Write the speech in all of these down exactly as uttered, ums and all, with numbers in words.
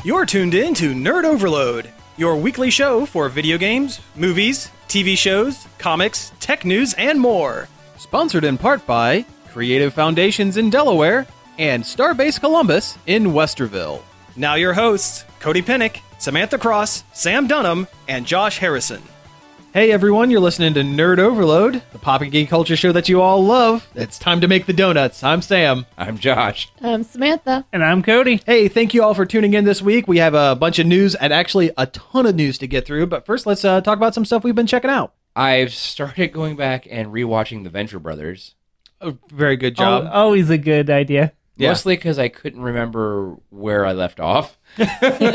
You're tuned in to Nerd Overload, your weekly show for video games, movies, T V shows, comics, tech news, and more. Sponsored in part by Creative Foundations in Delaware and Starbase Columbus in Westerville. Now your hosts, Cody Pennick, Samantha Cross, Sam Dunham, and Josh Harrison. Hey everyone, you're listening to Nerd Overload, the pop and geek culture show that you all love. It's time to make the donuts. I'm Sam. I'm Josh. I'm Samantha. And I'm Cody. Hey, thank you all for tuning in this week. We have a bunch of news, and actually a ton of news to get through. But first, let's uh, talk about some stuff we've been checking out. I've started going back and rewatching The Venture Brothers. Oh, very good job. Al- always a good idea. Yeah. Mostly because I couldn't remember where I left off. So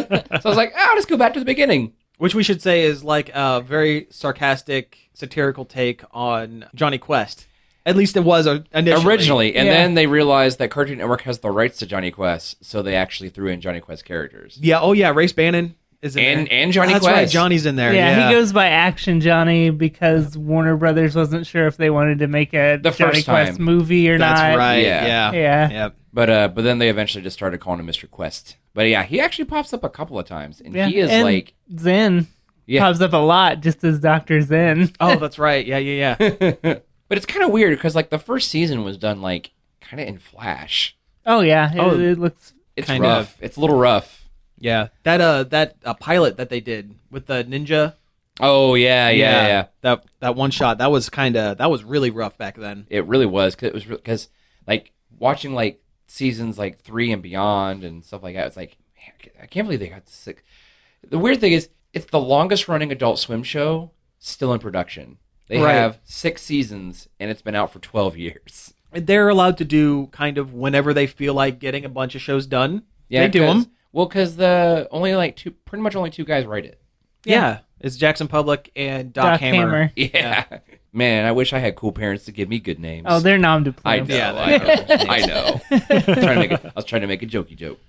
I was like, oh, let's go back to the beginning. Which we should say is like a very sarcastic, satirical take on Johnny Quest. At least it was initially. Originally. And Yeah. then they realized that Cartoon Network has the rights to Johnny Quest, so they actually threw in Johnny Quest characters. Yeah, oh yeah, Race Bannon is in And- there. and Johnny That's Quest. right, Johnny's in there. Yeah, Yeah, he goes by Action Johnny because Warner Brothers wasn't sure if they wanted to make a The Johnny first Quest time. movie or That's not. right, Yeah. yeah. Yeah. Yep. But uh, but then they eventually just started calling him Mister Quest. But yeah, he actually pops up a couple of times. And Yeah. he is And like... Zen Yeah. pops up a lot just as Doctor Zen. Oh, that's right. Yeah, yeah, yeah. But it's kind of weird because like the first season was done like kind of in Flash. Oh, yeah. It, Oh. it looks... It's Kind rough. It's a little rough. yeah. That uh that uh, pilot that they did with the ninja. Oh yeah, yeah, yeah. yeah. That that one shot, that was kind of that was really rough back then. It really was because it was because like watching like seasons like three and beyond and stuff like that. It's like man, I can't believe they got sick. The weird thing is it's the longest running Adult Swim show still in production. They Right. have six seasons and it's been out for twelve years. They're allowed to do kind of whenever they feel like getting a bunch of shows done. Yeah, they do 'cause- them. Well, because the only like two, pretty much only two guys write it. Yeah. It's Jackson Public and Doc, Doc Hammer. Hammer. Yeah. Man, I wish I had cool parents to give me good names. Oh, they're nom de I plume. know, Yeah, I know, I know. I was trying to make a, I was trying to make a jokey joke.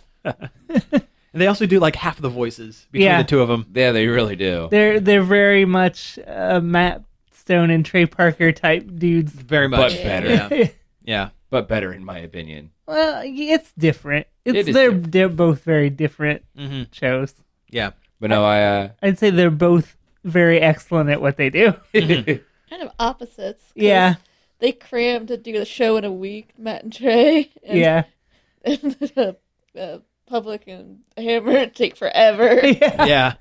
And they also do like half the voices between Yeah. the two of them. Yeah, they really do. They're, they're very much uh, Matt Stone and Trey Parker type dudes. Very much. But better. Yeah. Yeah. But better, in my opinion. Well, it's different. It's It is they're different. they're both very different Mm-hmm. shows. Yeah. But no, I. Uh, I'd say they're both very excellent at what they do. Kind of opposites. 'cause Yeah, They crammed to do the show in a week, Matt and Trey. And, yeah, And the uh, Public and Hammer take forever. yeah. Yeah.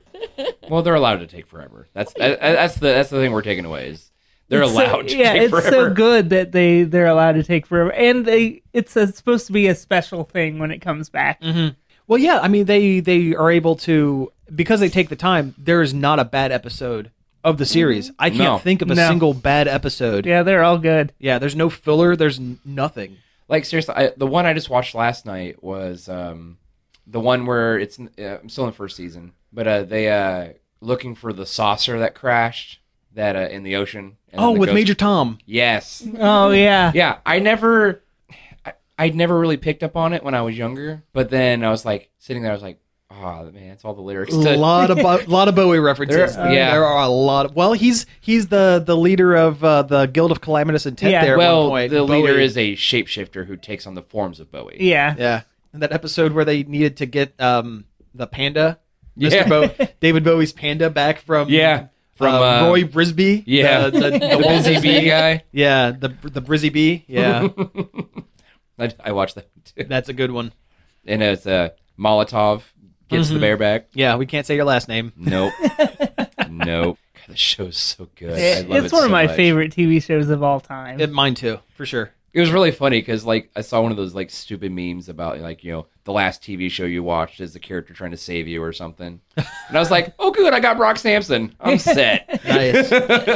well, they're allowed to take forever. That's that, that's the that's the thing we're taking away is they're It's so- allowed to yeah, take it's forever. so good that they they're allowed to take forever, and they it's a, supposed to be a special thing when it comes back. Mm-hmm. Well, yeah. I mean, they they are able to because they take the time. There is not a bad episode of the series. I can't No. think of a No. single bad episode. Yeah, they're all good. Yeah. There's no filler. There's n- nothing. Like seriously, I, the one I just watched last night was um, the one where it's uh, I'm still in the first season, but uh, they uh, looking for the saucer that crashed that uh, in the ocean. and Oh, then the with ghost- Major Tom. Yes. Oh yeah, Yeah, I never, I, I'd never really picked up on it when I was younger. But then I was like sitting there, I was like, oh man, it's all the lyrics. A To, lot of Bo- lot of Bowie references. There- yeah. there are a lot. Of, well, he's he's the the leader of uh, the Guild of Calamitous Intent. Yeah. There, at well, one point. the leader Bowie. is a shapeshifter who takes on the forms of Bowie. yeah. Yeah, and that episode where they needed to get um the panda, Mister Yeah. Bo- David Bowie's panda back from Yeah, from uh, uh, Roy Brisby. Yeah, the, the, the, the Walt busy Disney- bee guy. Yeah, the the Brizzy Bee. Yeah, I, I watched that too. that's a good one. And it's uh, Molotov gets Mhm. the bear back. Yeah, we can't say your last name. Nope, nope. God, the show's so good. I It- love it's it one so of my much. favorite T V shows of all time. It, mine too, for sure. It was really funny because like I saw one of those like stupid memes about like you know the last T V show you watched is the character trying to save you or something, and I was like, oh good, I got Brock Sampson, I'm set. Nice.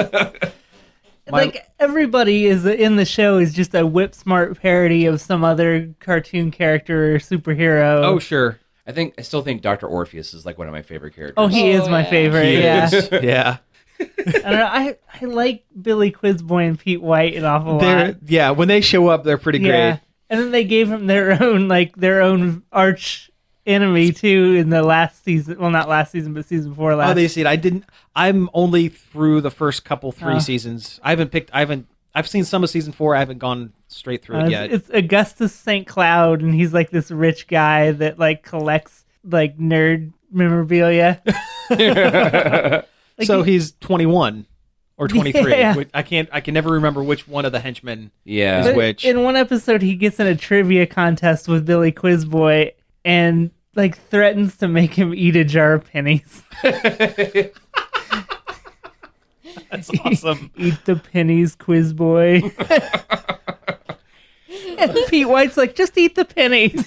My- Like everybody is in the show is just a whip smart parody of some other cartoon character or superhero. Oh, sure. I think I still think Doctor Orpheus is like one of my favorite characters. Oh, he Oh, is my yeah. favorite. He yeah, is. Yeah. I, don't know, I I like Billy Quizboy and Pete White an awful They're lot. yeah. When they show up, they're pretty Yeah, great. and then they gave him their own like their own arch enemy too in the last season. Well, not last season, but season before last. Oh, they see it. I didn't. I'm only through the first couple three Oh. seasons. I haven't picked. I haven't. I've seen some of season four. I haven't gone straight through Uh, it it's, yet. it's Augustus Saint Cloud, and he's like this rich guy that like collects like nerd memorabilia. Like, So he's twenty-one or twenty-three. Yeah. Which- I can't. I can never remember which one of the henchmen. Yeah. Is but which? in one episode, he gets in a trivia contest with Billy Quizboy and like threatens to make him eat a jar of pennies. That's awesome. Eat the pennies, Quizboy. And Pete White's like, just eat the pennies.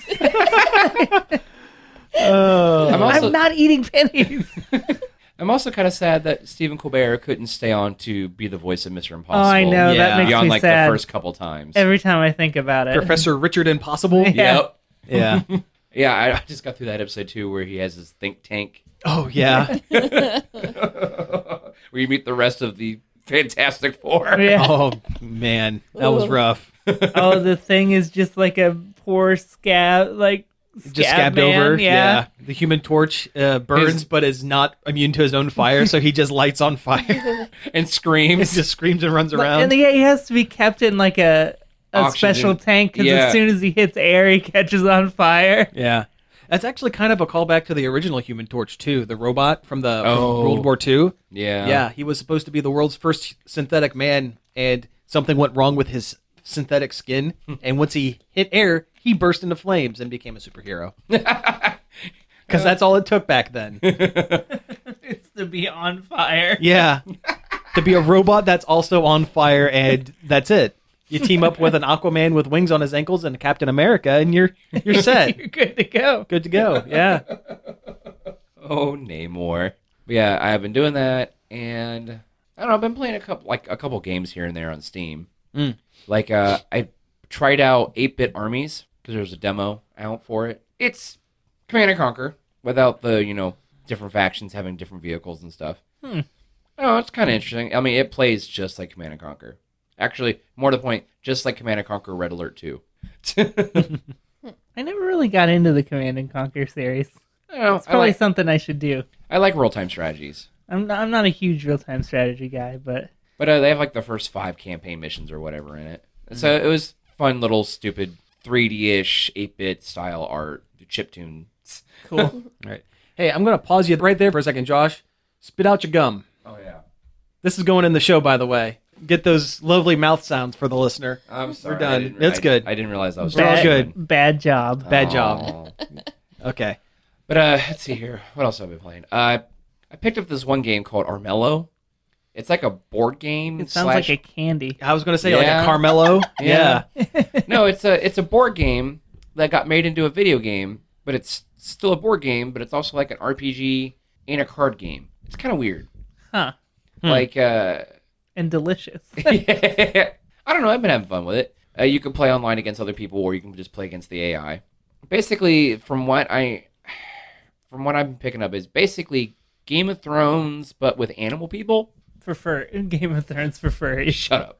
Oh. I'm also I'm not eating pennies. I'm also kind of sad that Stephen Colbert couldn't stay on to be the voice of Mister Impossible. Oh, I know. Yeah. That makes Beyond me like sad the first couple times. every time I think about it. Professor Richard Impossible. Yeah. Yeah. Yeah, I, I just got through that episode too, where he has his think tank, Oh yeah. where you meet the rest of the Fantastic Four. Yeah. Oh man, that was rough. Oh, the thing is just like a poor scab, like scab Just scabbed man. over. Yeah. The Human Torch uh, burns, His- but is not immune to his own fire, so he just lights on fire. And He screams. just screams and runs But- around. And yeah, he has to be kept in like a a Oxygen. special tank because Yeah. as soon as he hits air, he catches on fire. Yeah. That's actually kind of a callback to the original Human Torch too, the robot from the Oh. World War Two. Yeah. Yeah, he was supposed to be the world's first synthetic man, and something went wrong with his synthetic skin. And once he hit air, he burst into flames and became a superhero. Because that's all it took back then. It's to be on fire. Yeah, to be a robot that's also on fire, and that's it. You team up with an Aquaman with wings on his ankles and a Captain America, and you're you're set. You're good to go. Good to go. Yeah. Oh, Namor. But yeah, I've been doing that, and I don't know. I've been playing a couple, like a couple games here and there on Steam. Mm. Like, uh, I tried out eight-bit Armies because there was a demo out for it. It's Command and Conquer without the, you know, different factions having different vehicles and stuff. Hmm. Oh, it's kind of interesting. I mean, it plays just like Command and Conquer. Actually, more to the point, just like Command and Conquer Red Alert two. I never really got into the Command and Conquer series. I, don't know, It's I probably like something I should do. I like real-time strategies. I'm not, I'm not a huge real time strategy guy, but But uh, they have like the first five campaign missions or whatever in it. So it was fun little stupid three D-ish eight-bit style art, chiptune. cool. All right. Hey, I'm going to pause you right there for a second, Josh. Spit out your gum. Oh yeah. This is going in the show, by the way. Get those lovely mouth sounds for the listener. I'm sorry. done. I didn't- It's I- good. I didn't realize I was all bad, good. Bad job. Bad job. Aw. Okay. But uh, let's see here. What else have I been playing? Uh, I picked up this one game called Armello. It's like a board game. It sounds slash... like a candy. I was going to say Yeah. like a Carmelo. Yeah. No, it's a it's a board game that got made into a video game, but it's still a board game, but it's also like an R P G and a card game. It's kind of weird. Huh. Hmm. Like, uh, And delicious. I don't know. I've been having fun with it. Uh, you can play online against other people, or you can just play against the A I. Basically, from what I, from what I'm picking up, is basically Game of Thrones, but with animal people. For fur. Game of Thrones for furries. Shut up.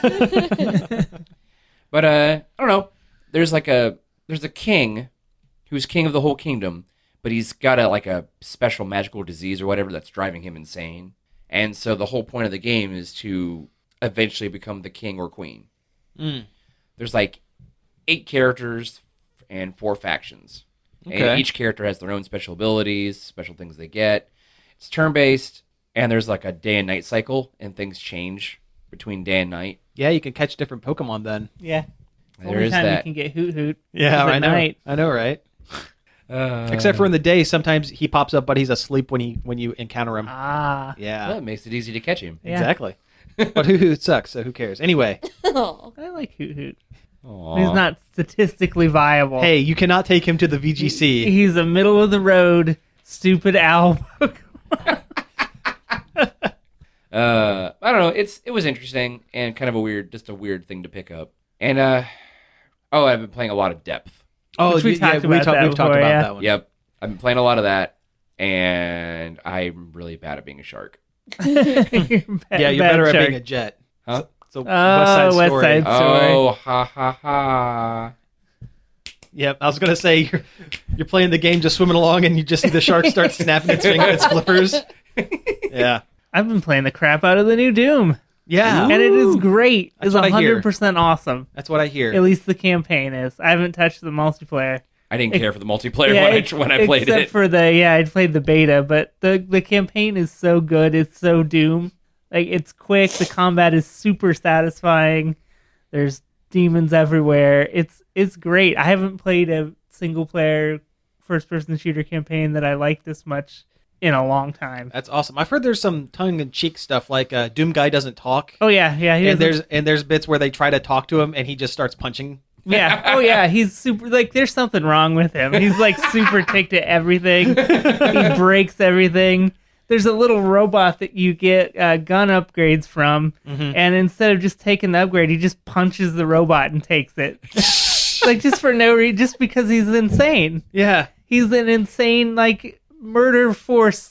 But uh, I don't know. There's like a there's a king who's king of the whole kingdom, but he's got a like a special magical disease or whatever that's driving him insane. And so the whole point of the game is to eventually become the king or queen. Mm. There's like eight characters and four factions. Okay. And each character has their own special abilities, special things they get. It's turn-based, and there's like a day and night cycle, and things change between day and night. Yeah, you can catch different Pokemon then. Yeah. There Only is time that. you can get Hoot Hoot. Yeah, is at I know. night. I know, right? Uh, Except for in the day, sometimes he pops up, but he's asleep when he when you encounter him. Ah. Yeah, Well, it makes it easy to catch him. Yeah. exactly. But Hoo Hoo sucks, so who cares? Anyway, Oh. I like Hoot Hoot. Aw. He's not statistically viable. hey, you cannot take him to the V G C. He's a middle of the road, stupid owl. Uh, I don't know. It's it was interesting and kind of a weird, just a weird thing to pick up. And uh, oh, I've been playing a lot of Depth. Oh, Which we yeah, talked we about talked- that we've talked before, about yeah. that one. Yep, I've been playing a lot of that, and I'm really bad at being a shark. You're bad- Yeah, you're bad better at shark. being a jet. Huh? It's a West Oh, Side West Story. Side- Sorry. Oh, ha ha ha! Yep, I was gonna say you're, you're playing the game, just swimming along, and you just see the shark start snapping its finger, its flippers. Yeah, I've been playing the crap out of the new Doom. yeah, And it is great. That's It's what I hear. one hundred percent awesome. that's what I hear. At least the campaign is. I haven't touched the multiplayer. I didn't care for the multiplayer Yeah, when, ex- I, when I played except it. for the yeah, I played the beta, but the the campaign is so good. It's so Doom. Like it's quick. The combat is super satisfying. There's demons everywhere. It's it's great. I haven't played a single player first person shooter campaign that I like this much in a long time. That's awesome. I've heard there's some tongue in cheek stuff like uh, Doom Guy doesn't talk. Oh yeah, yeah. He and doesn't- there's and there's bits where they try to talk to him and he just starts punching. Yeah. Oh, yeah. He's super. Like, there's something wrong with him. He's like super ticked at everything. He breaks everything. There's a little robot that you get uh, gun upgrades from, and instead of just taking the upgrade, he just punches the robot and takes it. Like just for no reason, just because he's insane. Yeah. He's an insane like murder force.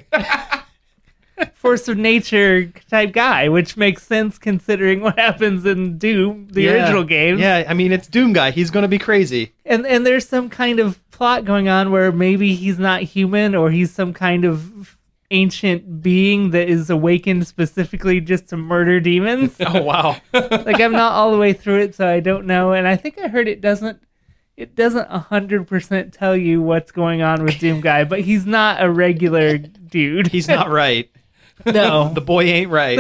Force of nature type guy, which makes sense considering what happens in Doom, the Yeah. original game. Yeah, I mean, it's Doom Guy. He's going to be crazy. And and there's some kind of plot going on where maybe he's not human or he's some kind of ancient being that is awakened specifically just to murder demons. Oh, wow. Like I'm not all the way through it, so I don't know. And I think I heard it doesn't it doesn't one hundred percent tell you what's going on with Doom Guy, but he's not a regular dude. He's not right. No. The boy ain't right.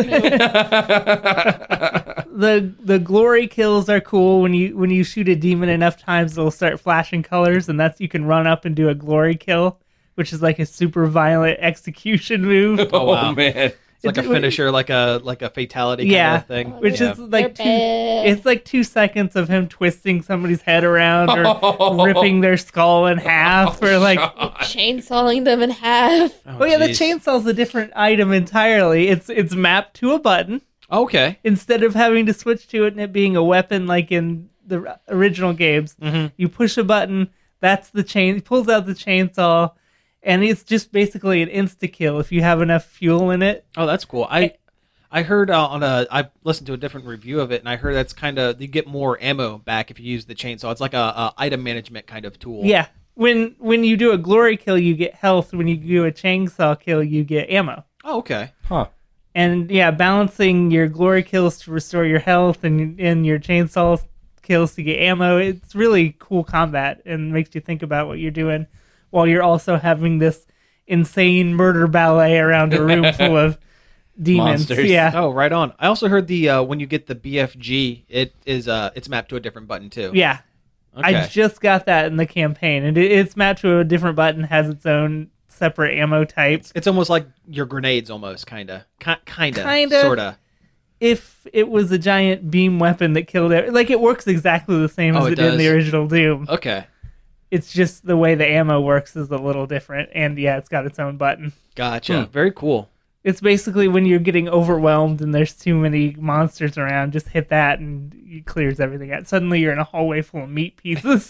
the the glory kills are cool. When you when you shoot a demon enough times, they'll start flashing colors, and that's you can run up and do a glory kill, which is like a super violent execution move. Oh, wow. man. It's like a It's- finisher, like a like a fatality kind Yeah. of thing. Which Yeah. is like two, They're bad. it's like two seconds of him twisting somebody's head around or ripping their skull in half, or like chainsawing them in half. oh yeah, the geez. chainsaw's a different item entirely. It's it's mapped to a button Okay. instead of having to switch to it and it being a weapon like in the r- original games. Mhm. You push a button, that's the chain. He pulls out the chainsaw, and it's just basically an insta kill if you have enough fuel in it. Oh, that's cool. I I heard uh, on a I listened to a different review of it, and I heard that's kind of you get more ammo back if you use the chainsaw. It's like a, a item management kind of tool. Yeah, when when you do a glory kill, you get health. When you do a chainsaw kill, you get ammo. Oh, okay. Huh. And yeah, balancing your glory kills to restore your health and and your chainsaw kills to get ammo. It's really cool combat and makes you think about what you're doing while you're also having this insane murder ballet around a room full of demons. Monsters. Yeah. Oh, right on. I also heard the uh, when you get the B F G, it is uh it's mapped to a different button too. Yeah. Okay. I just got that in the campaign, and it, it's mapped to a different button, has its own separate ammo type. It's almost like your grenades, almost kind of, kind of, Kinda. sort of. If it was a giant beam weapon that killed it, like it works exactly the same Oh, as it it, did in the does? original Doom. Okay, It's just the way the ammo works is a little different, and yeah, it's got its own button. gotcha. Hmm. Very cool. It's basically when you're getting overwhelmed and there's too many monsters around, just hit that and it clears everything out. Suddenly you're in a hallway full of meat pieces.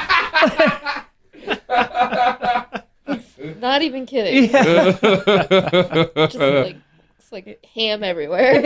Not even kidding. Yeah. Just like it's like ham everywhere.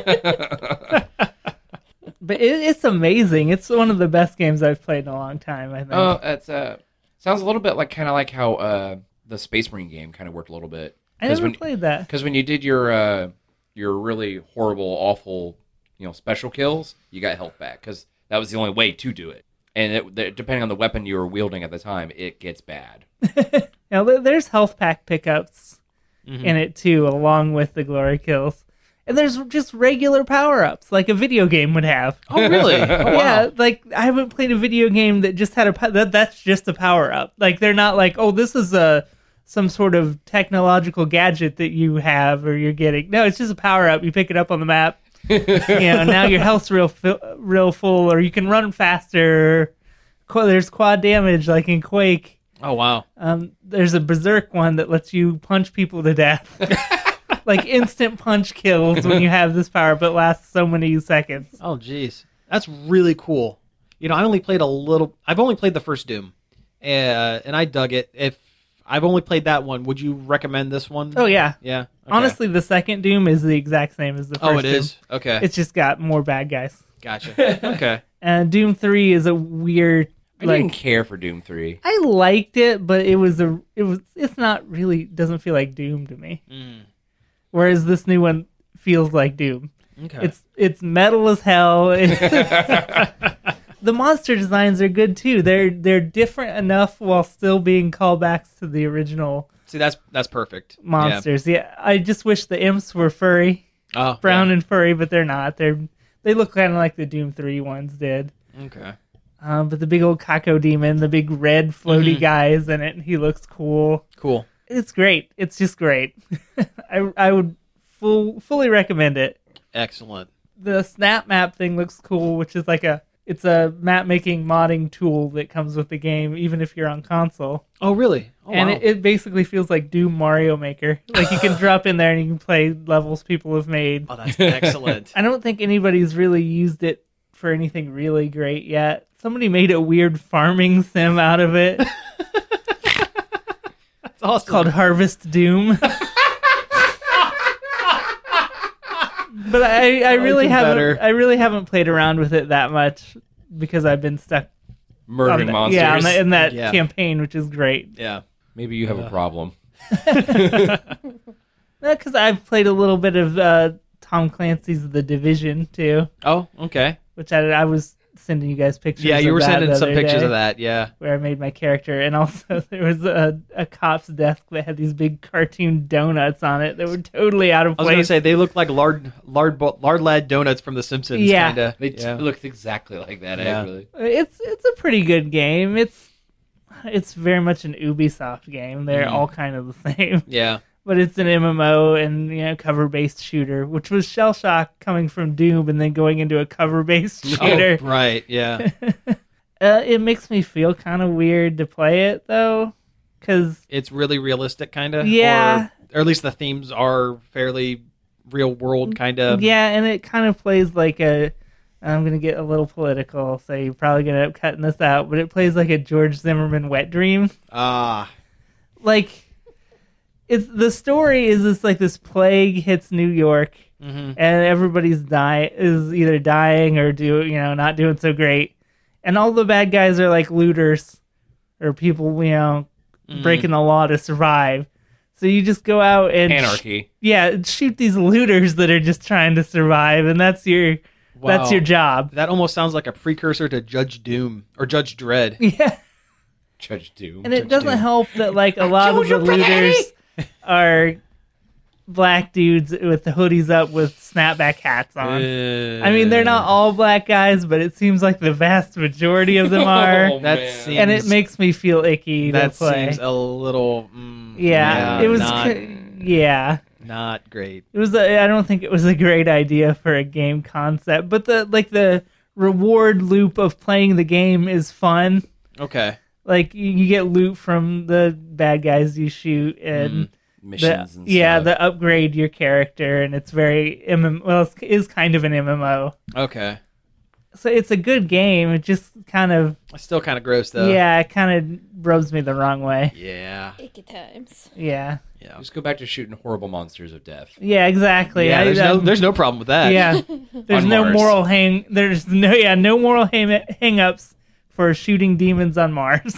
But it, it's amazing. It's one of the best games I've played in a long time, I think. Oh, that's uh, sounds a little bit like kind of like how uh, the Space Marine game kind of worked a little bit. I never when, played that. Because when you did your uh, your really horrible, awful, you know, special kills, you got health back because that was the only way to do it. And it, the, depending on the weapon you were wielding at the time, it gets bad. Now, there- there's health pack pickups Mhm. in it too, along with the glory kills. And there's just regular power-ups, like a video game would have. Oh, really? Oh, wow. Yeah, like I haven't played a video game that just had a po- that that's just a power-up. Like they're not like, oh, this is a some sort of technological gadget that you have or you're getting. No, it's just a power-up. You pick it up on the map. You know, now your health's real fi- real full, or you can run faster. Qu- There's quad damage, like in Quake. Oh, wow. Um, there's a berserk one that lets you punch people to death. Like instant punch kills when you have this power, but lasts so many seconds. Oh, geez. That's really cool. You know, I only played a little. I've only played the first Doom, uh, and I dug it. If I've only played that one, would you recommend this one? Oh yeah, Yeah. Okay. honestly, the second Doom is the exact same as the first. Oh, it Doom. is? Okay. It's just got more bad guys. Gotcha. Okay. And Doom Three is a weird. I like didn't care for Doom three. I liked it, but it was a. It was. It's not really. Doesn't feel like Doom to me. Mm. Whereas this new one feels like Doom. Okay. It's it's metal as hell. It's, The monster designs are good too. They're they're different enough while still being callbacks to the original See, that's that's perfect. monsters. Yeah, I just wish the imps were furry, Yeah. Oh, brown and furry, but they're not. They're they look kind of like the Doom three ones did. yeah. Okay. Um, but the big old Kako demon, the big red floaty Mhm. guy is in it. And he looks cool. Cool. It's great. It's just great. I I would full fully recommend it. Excellent. The snap map thing looks cool, which is like a it's a map making modding tool that comes with the game, even if you're on console. Oh, really? Oh, and wow. it, it basically feels like Doom Mario Maker. Like you can drop in there and you can play levels people have made. Oh, that's excellent. I don't think anybody's really used it for anything really great yet. Somebody made a weird farming sim out of it. That's awesome. It's called Harvest Doom. But I, I really even haven't better. I really haven't played around with it that much because I've been stuck Murdering on the- monsters. Yeah, on the, in that Yeah. campaign, which is great. Yeah. Maybe you have a problem. Because I've played a little bit of uh, Tom Clancy's The Division too, Oh, okay. which I, I was sending you guys pictures. Yeah, you of were that sending the some other pictures day, of that. Yeah. where I made my character, and also there was a, a cop's desk that had these big cartoon donuts on it that were totally out of I was going to place. say they look like lard lard bo- lard lad donuts from The Simpsons. Yeah. Kinda. They t- yeah. looked exactly like that, Yeah. actually. It's it's a pretty good game. It's it's very much an Ubisoft game. They're Mhm. all kind of the same, Yeah. but it's an M M O and you know cover based shooter, which was shell shock coming from Doom and then going into a cover based shooter. Oh, right. Yeah. Uh, it makes me feel kind of weird to play it though, because It's really realistic, kind of. Yeah. Or, or at least the themes are fairly real world, kind of. yeah, and it kind of plays like a. I'm gonna get a little political, so you're probably gonna end up cutting this out, but it plays like a George Zimmerman wet dream. Ah. Like, it's the story is this like this plague hits New York, Mm-hmm. and everybody's die is either dying or do you know not doing so great, and all the bad guys are like looters or people you know Mhm. breaking the law to survive. So you just go out and Anarchy. yeah, shoot these looters that are just trying to survive, and that's your that's Wow. your job. That almost sounds like a precursor to Judge Doom or Judge Dredd. Yeah, Judge Doom. and it Judge doesn't Doom. help that like a lot of the looters are black dudes with the hoodies up with snapback hats on. I mean, they're not all black guys, but it seems like the vast majority of them are, Oh, That man. seems- and it makes me feel icky That to play. seems a little. Mm, yeah, it was. not, yeah. not great. It was. A, I don't think it was a great idea for a game concept, but the like the reward loop of playing the game is fun. Okay. Like you, you get loot from the bad guys you shoot, and Mm. the, Missions and yeah, stuff. the upgrade your character, and it's very M M. Well, it is kind of an M M O, Okay. so it's a good game. It just kind of It's still kind of gross though. yeah, it kind of rubs me the wrong way. Yeah. Icky times. Yeah, Yeah. Just go back to shooting horrible monsters of death. yeah, exactly. Yeah. I- There's no. um, There's no problem with that. Yeah, there's On no Mars. moral hang. There's no yeah, no moral hang hang-ups for shooting demons on Mars.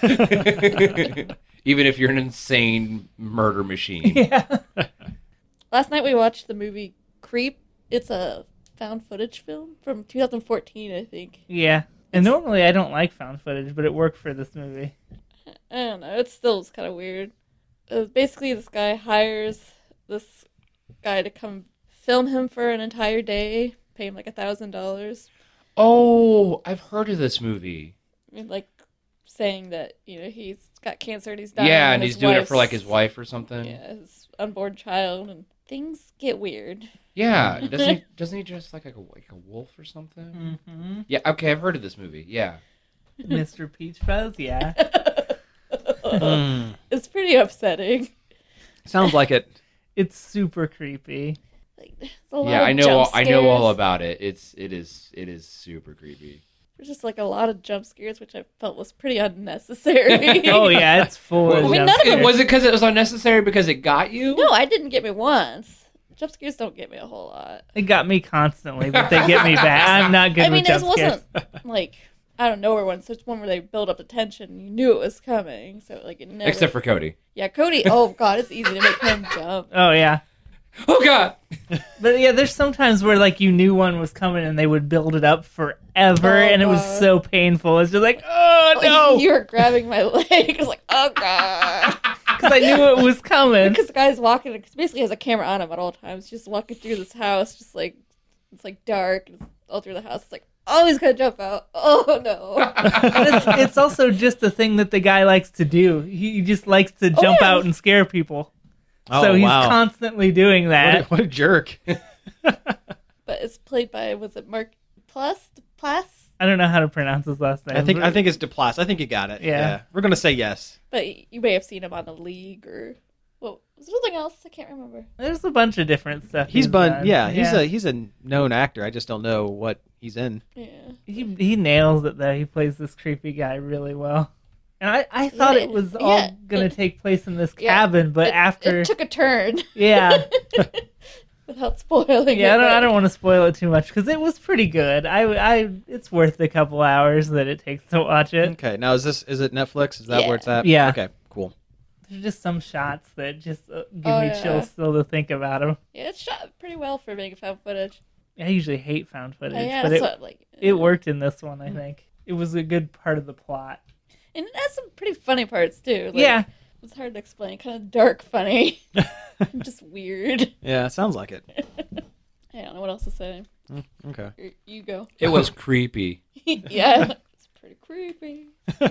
Even if you're an insane murder machine. yeah, Last night we watched the movie Creep. It's a found footage film from two thousand fourteen, I think. yeah. And normally I don't like found footage, but it worked for this movie. I don't know. It still is kind of weird. Uh, basically, this guy hires this guy to come film him for an entire day, pay him like a thousand dollars. Oh, I've heard of this movie. I mean, like saying that you know he's got cancer and he's dying. Yeah, and his he's doing it for like wife's- his wife or something. yeah, his unborn child, and things get weird. Yeah, doesn't he? Doesn't he dress like a like a wolf or something? Mm-hmm. Yeah. Okay, I've heard of this movie. Yeah. Mister Peach Fuzz, yeah. Mm. It's pretty upsetting. Sounds like it. It's super creepy. Like, there's a lot Yeah, of I know. jump All, I know all scares. about it. It's it is it is super creepy. There's just like a lot of jump scares, which I felt was pretty unnecessary. Oh yeah, it's full of I mean, jump none of them- scares. Was it because it was unnecessary because it got you? No, I didn't get me once. Jump scares don't get me a whole lot. They got me constantly, but they get me back. I'm not good I mean, with it jump scares. wasn't like out of nowhere one. So it's one where they build up the tension. You knew it was coming, so like it never. Except for Cody. yeah, Cody. Oh god, it's easy to make him jump. Oh yeah, Oh God! But yeah, there's sometimes where like you knew one was coming and they would build it up forever, Oh, and it was God. so painful. It's just like, oh Like, no, you were grabbing my leg. I was like, oh god. because I knew it was coming. Because the guy's walking, because basically has a camera on him at all times, just walking through this house, just like, it's like dark, and all through the house. It's like, oh, he's gonna jump out. Oh no. But it's, it's also just a thing that the guy likes to do. He just likes to jump yeah. out and scare people. Oh, so he's wow. constantly doing What a, that. what a jerk. But it's played by, was it Mark Plus? Plus? I don't know how to pronounce his last name. I think but- I think it's Duplass. I think you got it. Yeah. We're gonna say yes. But you may have seen him on the League or, well, was there something else? I can't remember. there's a bunch of different stuff. He's been done. yeah, he's a he's a known actor. I just don't know what he's in. Yeah. he he nails it though. He plays this creepy guy really well. And I, I thought Yeah, it was all yeah. gonna take place in this Yeah. cabin, but It- after It took a turn yeah. without spoiling Yeah, I it. don't. I but- don't want to spoil it too much because it was pretty good. I, I, it's worth the couple hours that it takes to watch it. Okay, now is this is it Netflix? Is that Yeah. where it's at? Yeah. Okay, cool. There's just some shots that just uh, give Oh, me yeah. chills still to think about them. Yeah, it's shot pretty well for being found footage. I usually hate found footage, Oh, yeah, but that's it what, like, it worked in this one. I think it was a good part of the plot. And it has some pretty funny parts too. Like, Yeah, it's hard to explain. Kind of dark funny, just weird. Yeah, sounds like it. I don't know what else to say. Okay. Here, you go. It was creepy. Yeah, it's pretty creepy.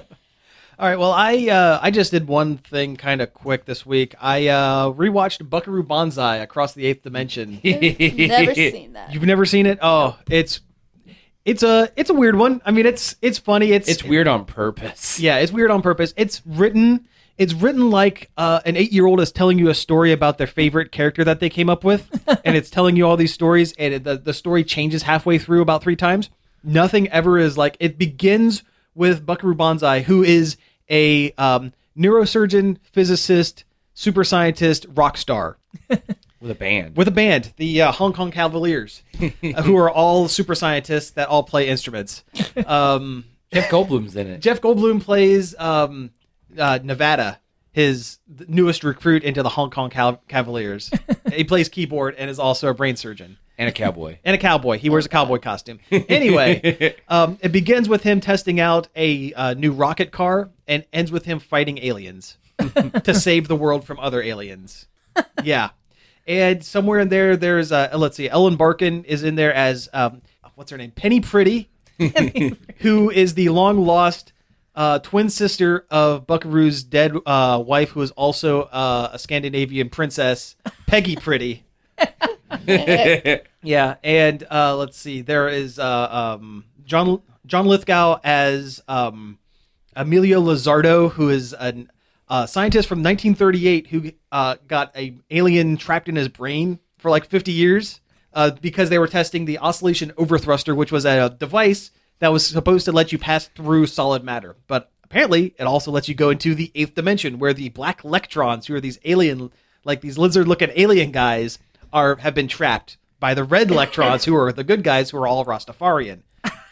All right. Well, I uh, I just did one thing kind of quick this week. I uh, rewatched Buckaroo Banzai Across the Eighth Dimension. Never seen that. You've never seen it? Oh, it's it's a it's a weird one. I mean, it's it's funny. It's It's weird on purpose. Yeah, it's weird on purpose. It's written it's written like uh, an eight-year-old is telling you a story about their favorite character that they came up with, and it's telling you all these stories, and it, the the story changes halfway through about three times. Nothing ever is like it begins with Buckaroo Banzai, who is a um, neurosurgeon, physicist, super scientist, rock star With a band. with a band, the uh, Hong Kong Cavaliers, uh, who are all super scientists that all play instruments. Um, Jeff Goldblum's in it. Jeff Goldblum plays um, uh, Nevada, his newest recruit into the Hong Kong Cal- Cavaliers. He plays keyboard and is also a brain surgeon. And a cowboy. And a cowboy. He wears a cowboy costume. Anyway, um, it begins with him testing out a uh, new rocket car and ends with him fighting aliens to save the world from other aliens. Yeah. And somewhere in there, there's, uh, let's see, Ellen Barkin is in there as, um, what's her name? Penny Pretty, who is the long-lost uh, twin sister of Buckaroo's dead uh, wife, who is also uh, a Scandinavian princess, Peggy Pretty. Yeah, and uh, let's see, there is uh, um, John John Lithgow as um, Emilio Lizardo, who is a uh, scientist from nineteen thirty-eight who uh, got a alien trapped in his brain for like fifty years uh, because they were testing the oscillation overthruster, which was a device that was supposed to let you pass through solid matter, but apparently it also lets you go into the eighth dimension, where the black electrons, who are these alien, like these lizard-looking alien guys, are have been trapped by the red electrons, who are the good guys, who are all Rastafarian.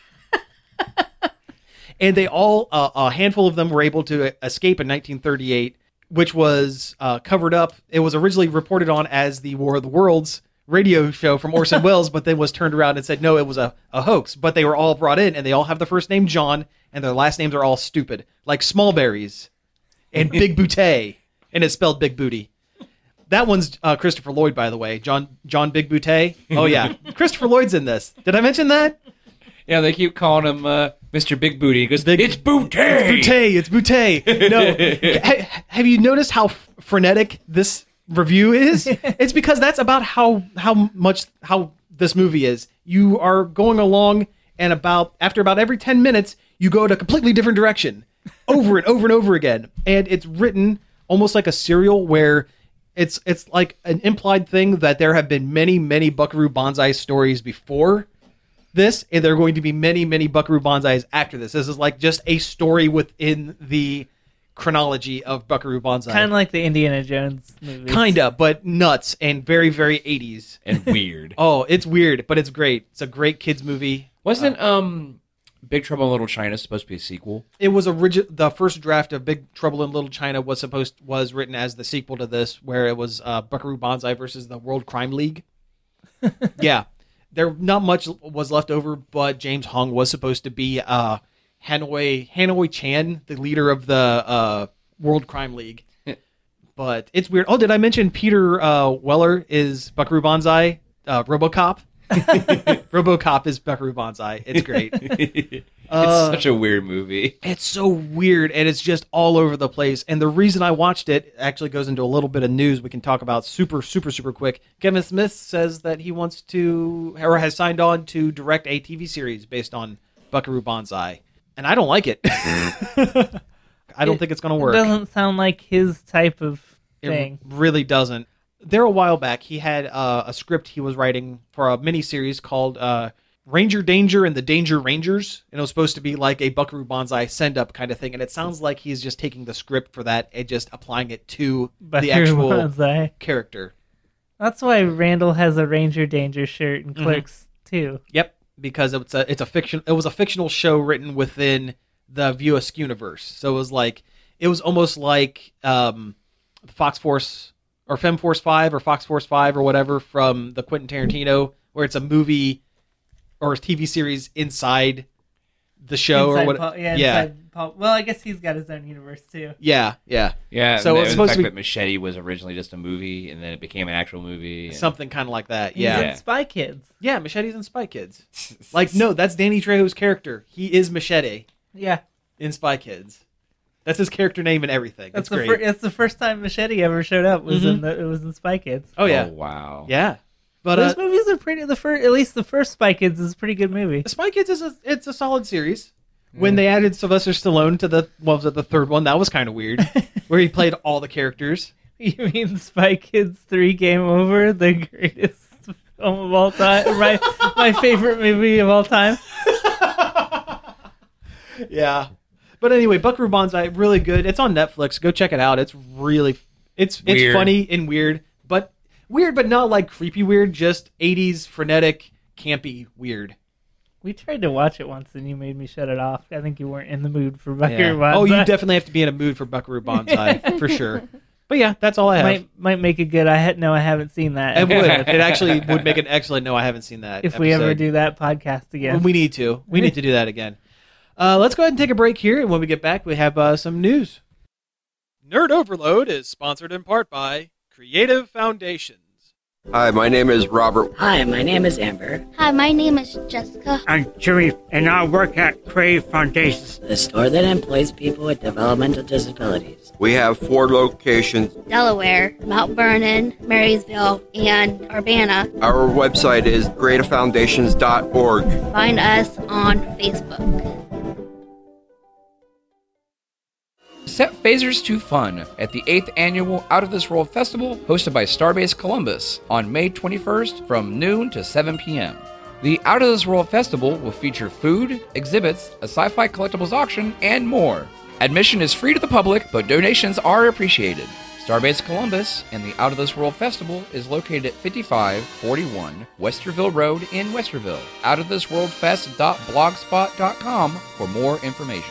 And they all, uh, a handful of them were able to escape in nineteen thirty-eight, which was uh, covered up. It was originally reported on as the War of the Worlds radio show from Orson Welles, but then was turned around and said, no, it was a, a hoax. But they were all brought in, and they all have the first name John, and their last names are all stupid, like Smallberries and Big Booty, and it's spelled Big Booty. That one's uh, Christopher Lloyd, by the way. John John Big Booty. Oh, yeah. Christopher Lloyd's in this. Did I mention that? Yeah, they keep calling him uh, Mister Big Booty. He goes, Big- it's Booty! It's Booty. It's Booty. No. Ha- have you noticed how f- frenetic this review is? It's because that's about how how much how this movie is. You are going along, and about after about every ten minutes, you go to a completely different direction, over and over and over again. And it's written almost like a serial, where it's it's like an implied thing that there have been many many Buckaroo Banzai stories before this, and there are going to be many, many Buckaroo Banzais after this. This is like just a story within the chronology of Buckaroo Banzai. kind of like the Indiana Jones movies. Kinda, but nuts and very, very eighties. And weird. Oh, it's weird, but it's great. It's a great kids movie. Wasn't, um, Big Trouble in Little China is supposed to be a sequel. It was origi- the first draft of Big Trouble in Little China was supposed was written as the sequel to this, where it was uh, Buckaroo Banzai versus the World Crime League. Yeah, there not much was left over, but James Hong was supposed to be uh, Hanoi Hanoi Chan, the leader of the uh, World Crime League. But it's weird. Oh, did I mention Peter uh, Weller is Buckaroo Banzai? Uh, RoboCop. RoboCop is Buckaroo Banzai. It's great. It's Uh, such a weird movie. It's so weird, and it's just all over the place. And the reason I watched it actually goes into a little bit of news we can talk about super, super, super quick. Kevin Smith says that he wants to, or has signed on to direct a T V series based on Buckaroo Banzai. And I don't like it. I don't It- think it's going to It work. doesn't sound like his type of It thing. really doesn't. There a while back, he had uh, a script he was writing for a miniseries called uh, Ranger Danger and the Danger Rangers, and it was supposed to be like a Buckaroo Banzai send-up kind of thing. And it sounds like he's just taking the script for that and just applying it to the Buckaroo actual Banzai. character. That's why Randall has a Ranger Danger shirt Mm-hmm. and Clerks too. Yep, because it's a it's a fiction. It was a fictional show written within the View Askew universe. So it was like it was almost like um, Fox Force or FemForce Five or Fox Force Five or whatever from the Quentin Tarantino, where it's a movie or a T V series inside the show Inside or what? Paul- yeah, yeah, inside Paul- well, I guess he's got his own universe too. yeah, yeah. Yeah, So so it's the supposed fact to be- that Machete was originally just a movie, and then it became an actual movie. and- Something kind of like that. He's Yeah. in Spy Kids. Yeah, Machete's in Spy Kids. Like, no, that's Danny Trejo's character. He is Machete Yeah, in Spy Kids. That's his character name and everything. that's That's the great. fir- that's the first time Machete ever showed up. Was Mhm. in the it was in Spy Kids. oh yeah, Oh, wow. yeah. But uh, Those movies are pretty. The first, at least the first Spy Kids is a pretty good movie. Spy Kids is a it's a solid series. When they added Sylvester Stallone to the what was it the third one, that was kind of weird, where he played all the characters. You mean Spy Kids three Game Over, the greatest film of all time, my my favorite movie of all time. Yeah. But anyway, Buckaroo Banzai, really good. It's on Netflix. Go check it out. It's really it's it's Weird. funny and weird, but weird, but not like creepy weird. Just eighties frenetic, campy weird. We tried to watch it once, and you made me shut it off. I think you weren't in the mood for Buckaroo Yeah. Oh, you Banzai. definitely have to be in a mood for Buckaroo Banzai for sure. But yeah, that's all I have. might might make it good. I had no, I haven't seen that. It would. It actually would make an excellent. No, I haven't seen that. if we ever episode. do that podcast again. We need to. We need to do that again. Uh, let's go ahead and take a break here, and when we get back, we have uh, some news. Nerd Overload is sponsored in part by Creative Foundations. Hi, my name is Robert. Hi, my name is Amber. Hi, my name is Jessica. I'm Jimmy, and I work at Crave Foundations. The store that employs people with developmental disabilities. We have four locations. Delaware, Mount Vernon, Marysville, and Urbana. Our website is creative foundations dot org. Find us on Facebook. Set phasers to fun at the eighth Annual Out of This World Festival, hosted by Starbase Columbus, on May twenty-first from noon to seven p.m. The Out of This World Festival will feature food, exhibits, a sci-fi collectibles auction, and more. Admission is free to the public, but donations are appreciated. Starbase Columbus and the Out of This World Festival is located at fifty-five forty-one Westerville Road in Westerville. out of this world fest dot blogspot dot com for more information.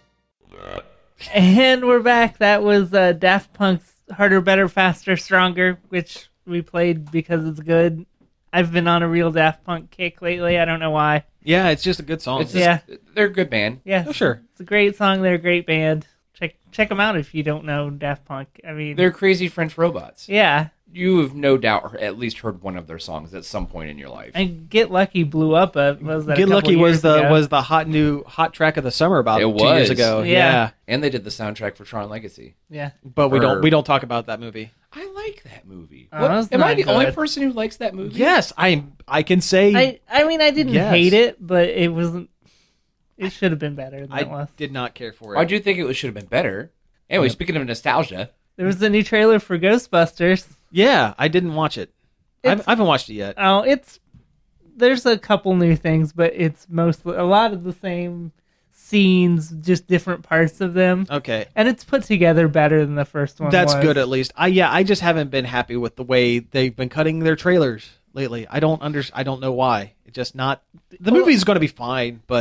And we're back. That was uh, Daft Punk's Harder, Better, Faster, Stronger, which we played because it's good. I've been on a real Daft Punk kick lately. I don't know why. Yeah, it's just a good song. It's just, Yeah. They're a good band. Yeah, Oh, sure. It's a great song. They're a great band. Check check them out if you don't know Daft Punk. I mean, They're crazy French robots. yeah. You have no doubt at least heard one of their songs at some point in your life. And Get Lucky blew up. A, what was that? a Get couple Lucky was years the ago. was the hot new hot track of the summer about It two years was. ago. Yeah. Yeah. And they did the soundtrack for Tron Legacy. yeah. But we Or- don't we don't talk about that movie. I like that movie. Oh, What- that's am I not the only good. person who likes that movie? Yes, I I can say I I mean I didn't Yes. hate it, but it wasn't. It should have been better than it I was. did not care for it. I do think it was, should have been better. Anyway, Yep. speaking of nostalgia, There was a new trailer for Ghostbusters. Yeah, I didn't watch it. I It's- I haven't watched it yet. Oh, it's there's a couple new things, but it's mostly a lot of the same scenes, just different parts of them, Okay. and it's put together better than the first one. That's was. good at least. I yeah, I just haven't been happy with the way they've been cutting their trailers lately. I don't under I don't know why. It just not the Well- movie's going to be fine, but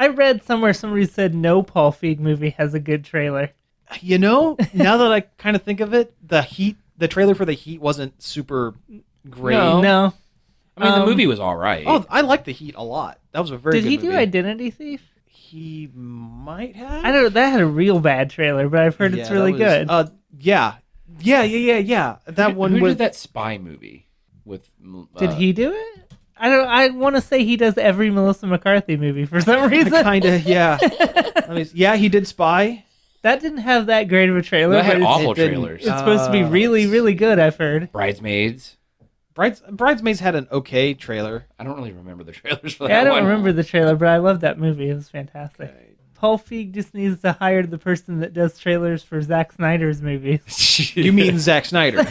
I read somewhere somebody said no Paul Feig movie has a good trailer. You know, now that I kind of think of it, the Heat, the trailer for the Heat wasn't super great. No. No. I mean, Um, the movie was all right. Oh, I like the Heat a lot. That was a very Did good he movie. do Identity Thief? He might have. I know that had a real bad trailer, but I've heard Yeah, it's that really was- good. Uh, yeah, yeah, yeah, yeah, yeah. That who, one who was did that spy movie with? Uh, Did he do it? I don't. I want to say he does every Melissa McCarthy movie for some reason. kind of yeah. Let me see. Yeah, he did Spy. That didn't have that great of a trailer. That had but it's, awful it didn't. trailers. it's supposed to be Uh, really, really good. I've heard. Bridesmaids. Brides, Bridesmaids had an okay trailer. I don't really remember the trailers for that Yeah, I don't one. remember the trailer, but I love that movie. It was fantastic. Paul Feig just needs to hire the person that does trailers for Zack Snyder's movies. You mean Zack Snyder?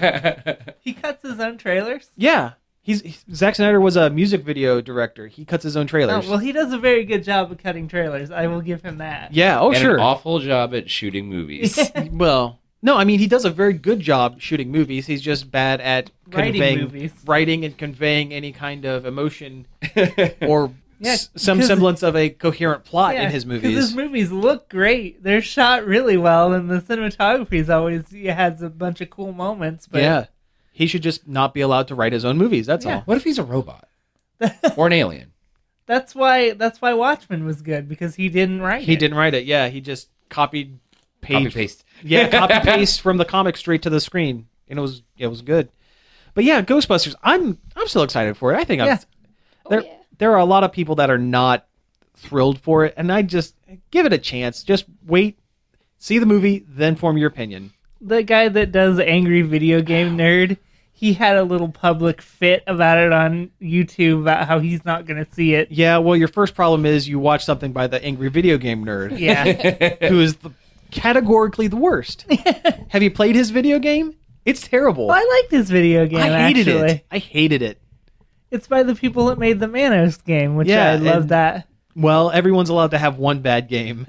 He cuts his own trailers. Yeah, he's, he's Zack Snyder was a music video director. He cuts his own Oh, trailers. well, he does a very good job of cutting trailers. I will give him that. yeah. Oh, and sure. an awful job at shooting movies. Well, no, I mean he does a very good job shooting movies. He's just bad at Writing conveying, movies. writing and conveying any kind of emotion or Yeah, s- some 'cause- semblance of a coherent plot Yeah, in his 'cause movies. his movies look great. They're shot really well, and the cinematography is always he has a bunch of cool moments. But yeah, he should just not be allowed to write his own movies. That's Yeah. all. What if he's a robot or an alien? that's why that's why Watchmen was good because he didn't write He it. didn't write it. Yeah, he just copied page. Copy paste. Yeah, copy paste from the comic straight to the screen, and it was it was good. But yeah, Ghostbusters. I'm I'm still excited for it. I think I'm, Yeah. there Oh, yeah. there are a lot of people that are not thrilled for it, and I just give it a chance. Just wait, see the movie, then form your opinion. The guy that does Angry Video Game Nerd, he had a little public fit about it on YouTube about how he's not going to see it. Yeah, well, your first problem is you watch something by the Angry Video Game Nerd, Yeah. who is the, categorically the worst. Have you played his video game? It's terrible. Well, I liked his video game, I hated actually. it. I hated it. It's by the people that made the Manos game, which Yeah, I love and- that. Well, everyone's allowed to have one bad game.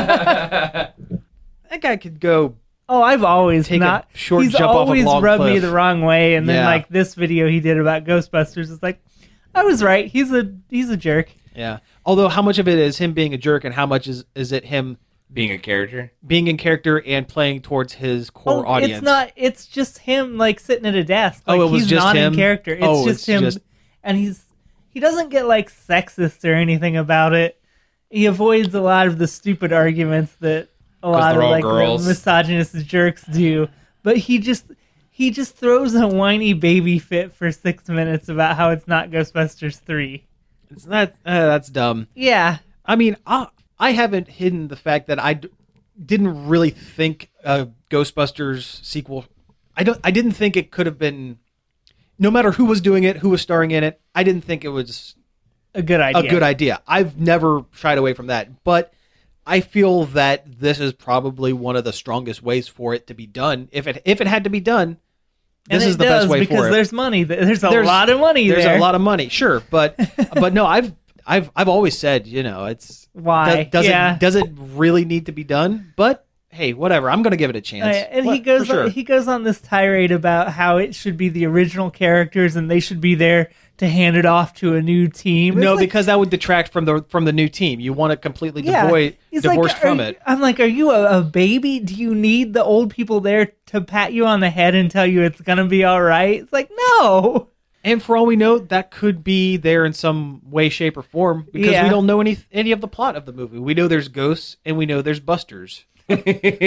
That guy could go. Oh, I've always Take a not. short he's jump off a always long rubbed me cliff. the wrong way, and then Yeah. like this video he did about Ghostbusters is like, I was right. He's a he's a jerk. Yeah. Although, how much of it is him being a jerk, and how much is is it him Being a character. being in character and playing towards his core Oh, audience? it's not. It's just him like sitting at a desk. Oh, Like, it was he's just not him? in character. It's Oh, just it's him, just- and he's he doesn't get like sexist or anything about it. He avoids a lot of the stupid arguments that a lot they're of all like girls. the misogynist jerks do. But he just he just throws a whiny baby fit for six minutes about how it's not Ghostbusters three. It's not. Uh, that's dumb. Yeah, I mean, I, I haven't hidden the fact that I d- didn't really think a Ghostbusters sequel. I don't. I didn't think it could have been. No matter who was doing it, who was starring in it, I didn't think it was a good idea. a good idea. I've never shied away from that, but I feel that this is probably one of the strongest ways for it to be done. If it if it had to be done, And this it is the does, best way because for it. there's money. th- There's a There's- lot of money There's there. a lot of money, sure, but but no, I've I've I've always said, you know, it's Why? does, does Yeah. it does it really need to be done? But hey, whatever. I'm going to give it a Uh, chance. and What- he goes for sure. on, he goes on this tirade about how it should be the original characters and they should be there to hand it off to a new team. It's no, like, because that would detract from the from the new team. You want it completely yeah. devoid, He's like, divorced "Are from you-" it. I'm like, are you a, a baby? Do you need the old people there to pat you on the head and tell you it's gonna be all right? It's like, no. And for all we know, that could be there in some way, shape, or form because Yeah. we don't know any any of the plot of the movie. We know there's ghosts and we know there's busters. And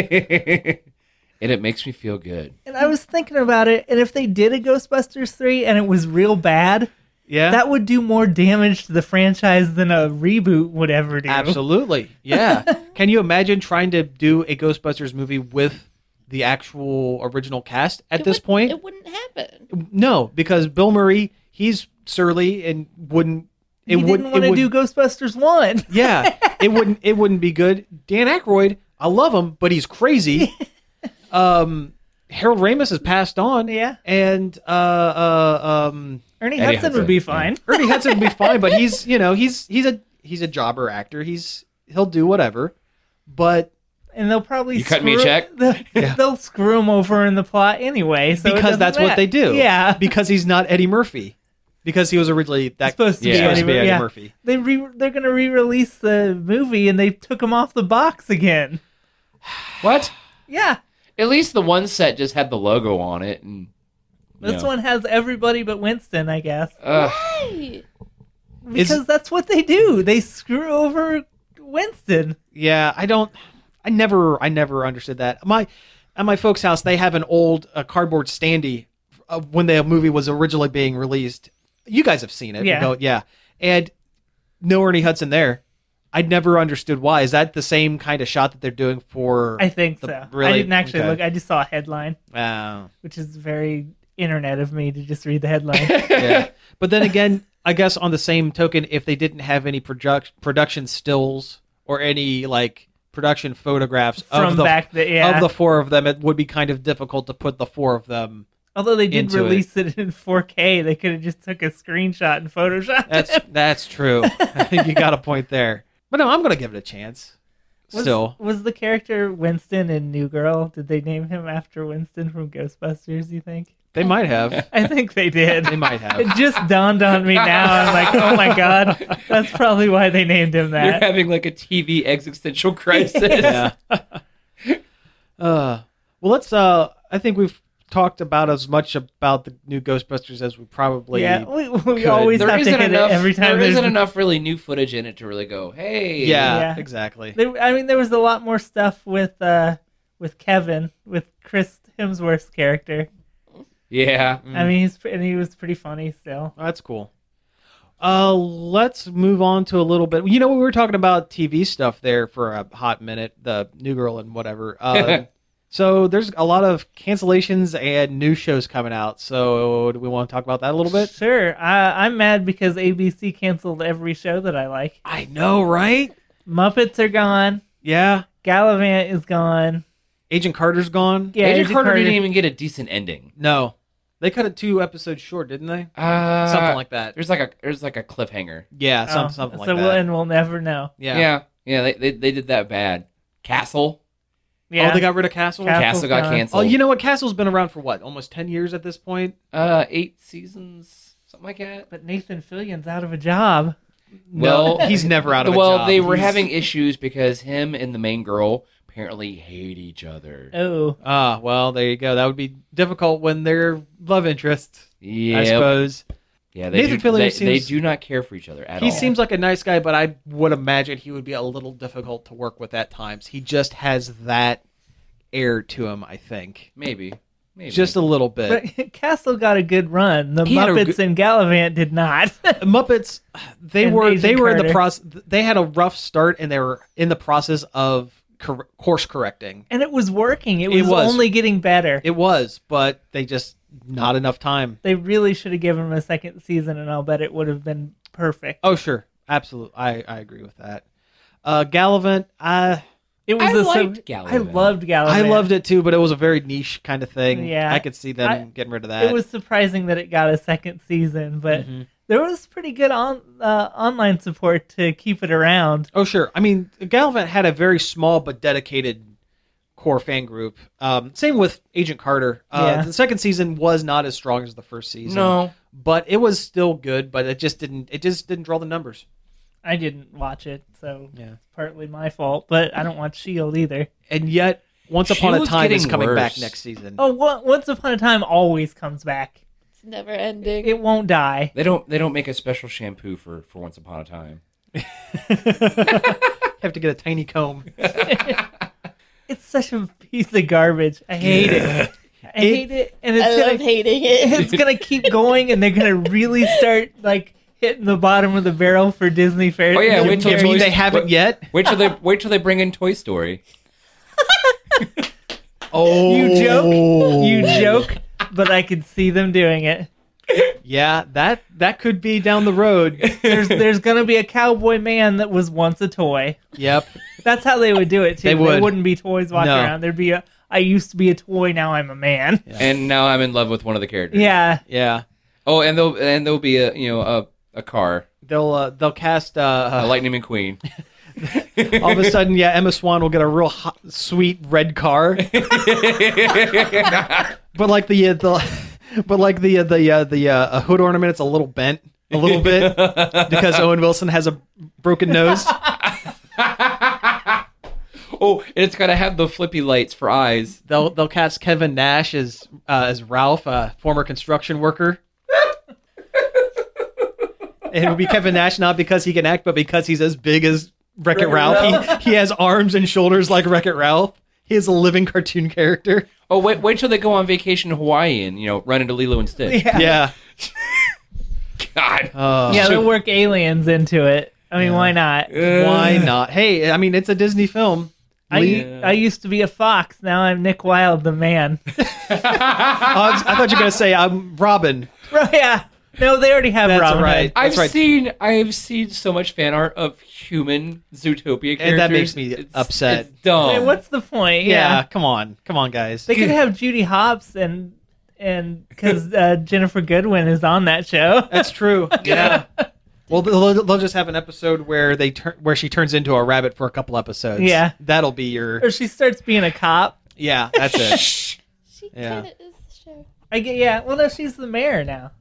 it makes me feel good. And I was thinking about it, and if they did a Ghostbusters three and it was real bad, Yeah, that would do more damage to the franchise than a reboot would ever do. absolutely. Yeah. Can you imagine trying to do a Ghostbusters movie with the actual original cast at It this would- point? it wouldn't happen. No, because Bill Murray, he's surly and wouldn't. It He wouldn't didn't want to it do would- Ghostbusters one. Yeah, it wouldn't. It wouldn't be good. Dan Aykroyd, I love him, but he's crazy. um, Harold Ramis has passed on. Yeah. and uh, uh, um, Ernie Eddie Hudson would Hudson, be yeah. fine. Ernie Hudson would be fine, but he's you know he's he's a he's a jobber actor. He's he'll do whatever, but And they'll probably You cut me a screw- check? They'll, they'll screw him over in the plot anyway. So it because doesn't that's what matter. they do. Yeah. because he's not Eddie Murphy. because he was originally that supposed to Yeah. be supposed to be Eddie, Eddie yeah. Murphy. They re- they're gonna re-release the movie, and they took him off the box again. What? Yeah, At least the one set just had the logo on it, and you this know. one has everybody but Winston, I guess, Ugh. Why? because that's what they do. They screw over Winston. Yeah, I don't. I never. I never understood that. My at my folks' house, they have an old uh, cardboard standee uh, when the movie was originally being released. You guys have seen it, Yeah. no, yeah, and no Ernie Hudson there. I never understood why. Is that the same kind of shot that they're doing for? I think the- so. really? I didn't actually Okay. look. I just saw a headline, Uh, which is very internet of me to just read the headline. yeah, but then again, I guess on the same token, if they didn't have any product production stills or any like production photographs From of the back the- yeah. of the four of them, it would be kind of difficult to put the four of them. Although they did Into it. release it. in four K, they could have just took a screenshot and photoshopped That's it. that's true. I think you got a point there. But no, I'm gonna give it a chance. Was, Still, was the character Winston in New Girl? Did they name him after Winston from Ghostbusters? You think? they might have. I think they did. They might It have. just dawned on me now. I'm like, oh my god, that's probably why they named him You're that. having like a T V existential crisis. Yeah. uh, well, let's. Uh, I think we've talked about as much about the new Ghostbusters as we probably. Yeah, we, we could. always There have to isn't hit enough. it every time. there there's isn't enough really new footage in it to really go, hey. Yeah, Yeah. exactly. There, I mean, there was a lot more stuff with uh, with Kevin, with Chris Hemsworth's character. Yeah. I mean, he's and he was pretty funny still. Oh, that's cool. Uh, let's move on to a little bit. You know, we were talking about T V stuff there for a hot minute, the New Girl and whatever. Uh, so there's a lot of cancellations and new shows coming out. So do we want to talk about that a little bit? Sure, I, I'm mad because A B C canceled every show that I like. I know, right? Muppets are gone. Yeah. Gallivant is gone. Agent Carter's gone. Yeah, Agent Carter didn't even get a decent ending. No. They cut it two episodes short, didn't they? Uh, Something like that. There's like a there's like a cliffhanger. Yeah, some, Oh, something like so that. we'll, and we'll never know. yeah. Yeah. Yeah, they, they they did that bad. Castle. Yeah, Oh, they got rid of Castle? Castle's Castle got gone. canceled. Oh, you know what? Castle's been around for what? Almost ten years at this point? Uh, eight seasons, something like that. But Nathan Fillion's out of a job. Well, No, he's never out of well, a job. they were He's- having issues because him and the main girl apparently hate each other. Oh, Ah, well, there you go. That would be difficult when they're love interests, Yeah, I suppose. yeah. They Nathan do, Fillion they, seems- they do not care for each other at He all. seems like a nice guy, but I would imagine he would be a little difficult to work with at times. He just has that air to him, I think. maybe, maybe Just a little bit. but Castle got a good run. The He had a Muppets good- and Gallivant did not. Muppets, they And were Agent they were in the Carter. process. They had a rough start, and they were in the process of cor- course correcting. And it was working. It It was, was. only getting better. It was, but they just not enough time. They really should have given him a second season, and I'll bet it would have been perfect. Oh, sure, absolutely, I I agree with that. Uh, Gallivant, I It was I a liked sub- Gallivant. I loved Gallivant. I loved it too, but it was a very niche kind of thing. Yeah. I could see them I- getting rid of that. It was surprising that it got a second season, but Mhm. there was pretty good on uh, online support to keep it around. Oh, sure. I mean, Gallivant had a very small but dedicated core fan group. Um, same with Agent Carter. Uh, Yeah. The second season was not as strong as the first season. no. but it was still good. But it just didn't. It just didn't draw the numbers. I didn't watch it, so Yeah. it's partly my fault. But I don't watch Shield either. And yet, Once Upon a Shield's Time is getting coming back worse. next season. Oh, Wa- Once Upon a Time always comes back. It's never ending. It won't die. They don't. They don't make a special shampoo for, for Once Upon a Time. Have to get a tiny comb. It's such a piece of garbage. I hate it. I hate it, and it's I gonna love hating it. it's gonna keep going, and they're gonna really start like hitting the bottom of the barrel for Disney Fair. Oh, yeah, Disney wait till You Fair. mean Toy- they haven't what- yet? Wait till they wait till they bring in Toy Story. Oh, You joke, you joke, but I could see them doing it. Yeah, that that could be down the road. There's there's gonna be a cowboy man that was once a toy. Yep. That's how they would do it too. They would. There wouldn't be toys walking No. around. There'd be a I used to be a toy, now I'm a man. And now I'm in love with one of the characters. Yeah. Yeah. Oh, and there'll and there'll be a you know a a car, They'll uh, they'll cast a uh, Lightning McQueen. uh, all of a sudden, yeah, Emma Swan will get a real hot, sweet red car. But like the uh, the but like the uh, the uh, the uh, a hood ornament, it's a little bent, a little bit, because Owen Wilson has a broken nose. Oh, and it's got to have the flippy lights for eyes. They'll they'll cast Kevin Nash as uh, as Ralph, a former construction worker. And it would be Kevin Nash not because he can act, but because he's as big as Wreck-It Ralph. He, he has arms and shoulders like Wreck-It Ralph. He is a living cartoon character. Oh, wait, wait till they go on vacation in Hawaii and, you know, run into Lilo and Stitch. Yeah. Yeah. God. Uh, Yeah, they'll work aliens into it. I mean, why not? Why not? Hey, I mean, it's a Disney film. I, Lee- I used to be a fox. Now I'm Nick Wilde, the man. Oh, I, was- I thought you were going to say I'm Robin. Right, yeah. No, they already have That's Robin right. Hood. I've That's right. seen I've seen so much fan art of human Zootopia characters. And that makes me It's- upset. It's dumb. Wait, what's the point? Yeah. Yeah. come on. Come on, guys. They could have Judy Hopps and and because uh, Jennifer Goodwin is on that show. That's true. Yeah. Well, they'll, they'll just have an episode where they turn where she turns into a rabbit for a couple episodes. Yeah. That'll be your. Or she starts being a cop. Yeah, that's it. She Yeah. kind of is the show. I get, yeah. Well, no, she's the mayor now.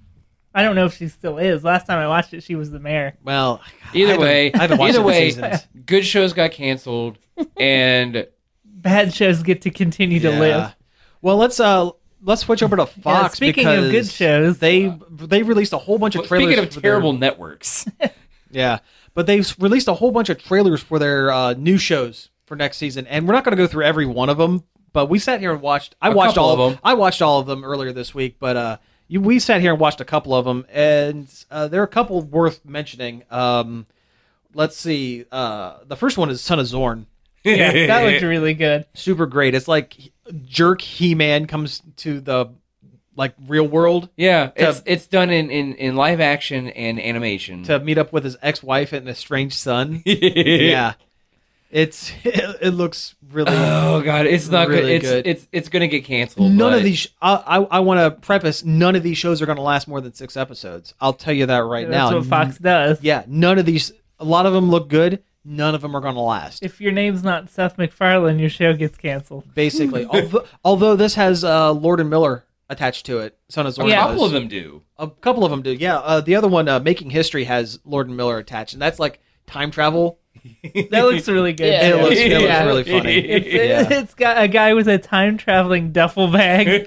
I don't know if she still is. Last time I watched it, she was the mayor. Well, Either I haven't- way, I haven't watched either the way, seasons. good shows got canceled, and Bad shows get to continue to Yeah. live. Well, let's uh let's switch over to Fox. speaking of because good shows. they they released a whole bunch of well, trailers. speaking of for terrible their- networks, yeah, but they've released a whole bunch of trailers for their uh, new shows for next season, and we're not going to go through every one of them. But we sat here and watched. I A watched couple all of them. I watched all of them earlier this week, but uh, you, we sat here and watched a couple of them, and uh, there are a couple worth mentioning. Um, let's see. Uh, the first one is Son of Zorn. Yeah, that looked really good. Super great. It's like jerk He-Man comes to the like real world yeah, To- it's it's done in, in, in live action and animation. to meet up with his ex-wife and estranged son. Yeah, it's it, it looks really. Oh god, it's not Really good. It's good. it's it's gonna get canceled. None but- of these. sh- I I, I want to preface. None of these shows are going to last more than six episodes. I'll tell you that right That's now. what Fox does. Yeah, none of these. A lot of them look good. None of them are going to last. If your name's not Seth MacFarlane, your show gets canceled. Basically, although, although this has uh, Lord and Miller attached to it. Son of Zorn. a Yeah. couple does. of them do. A couple of them do. Yeah. Uh, the other one, uh, Making History, has Lord and Miller attached, and that's like time travel. That looks really good. Yeah. It too. looks, it looks Yeah. really funny. It's, yeah. it's got a guy with a time traveling duffel bag.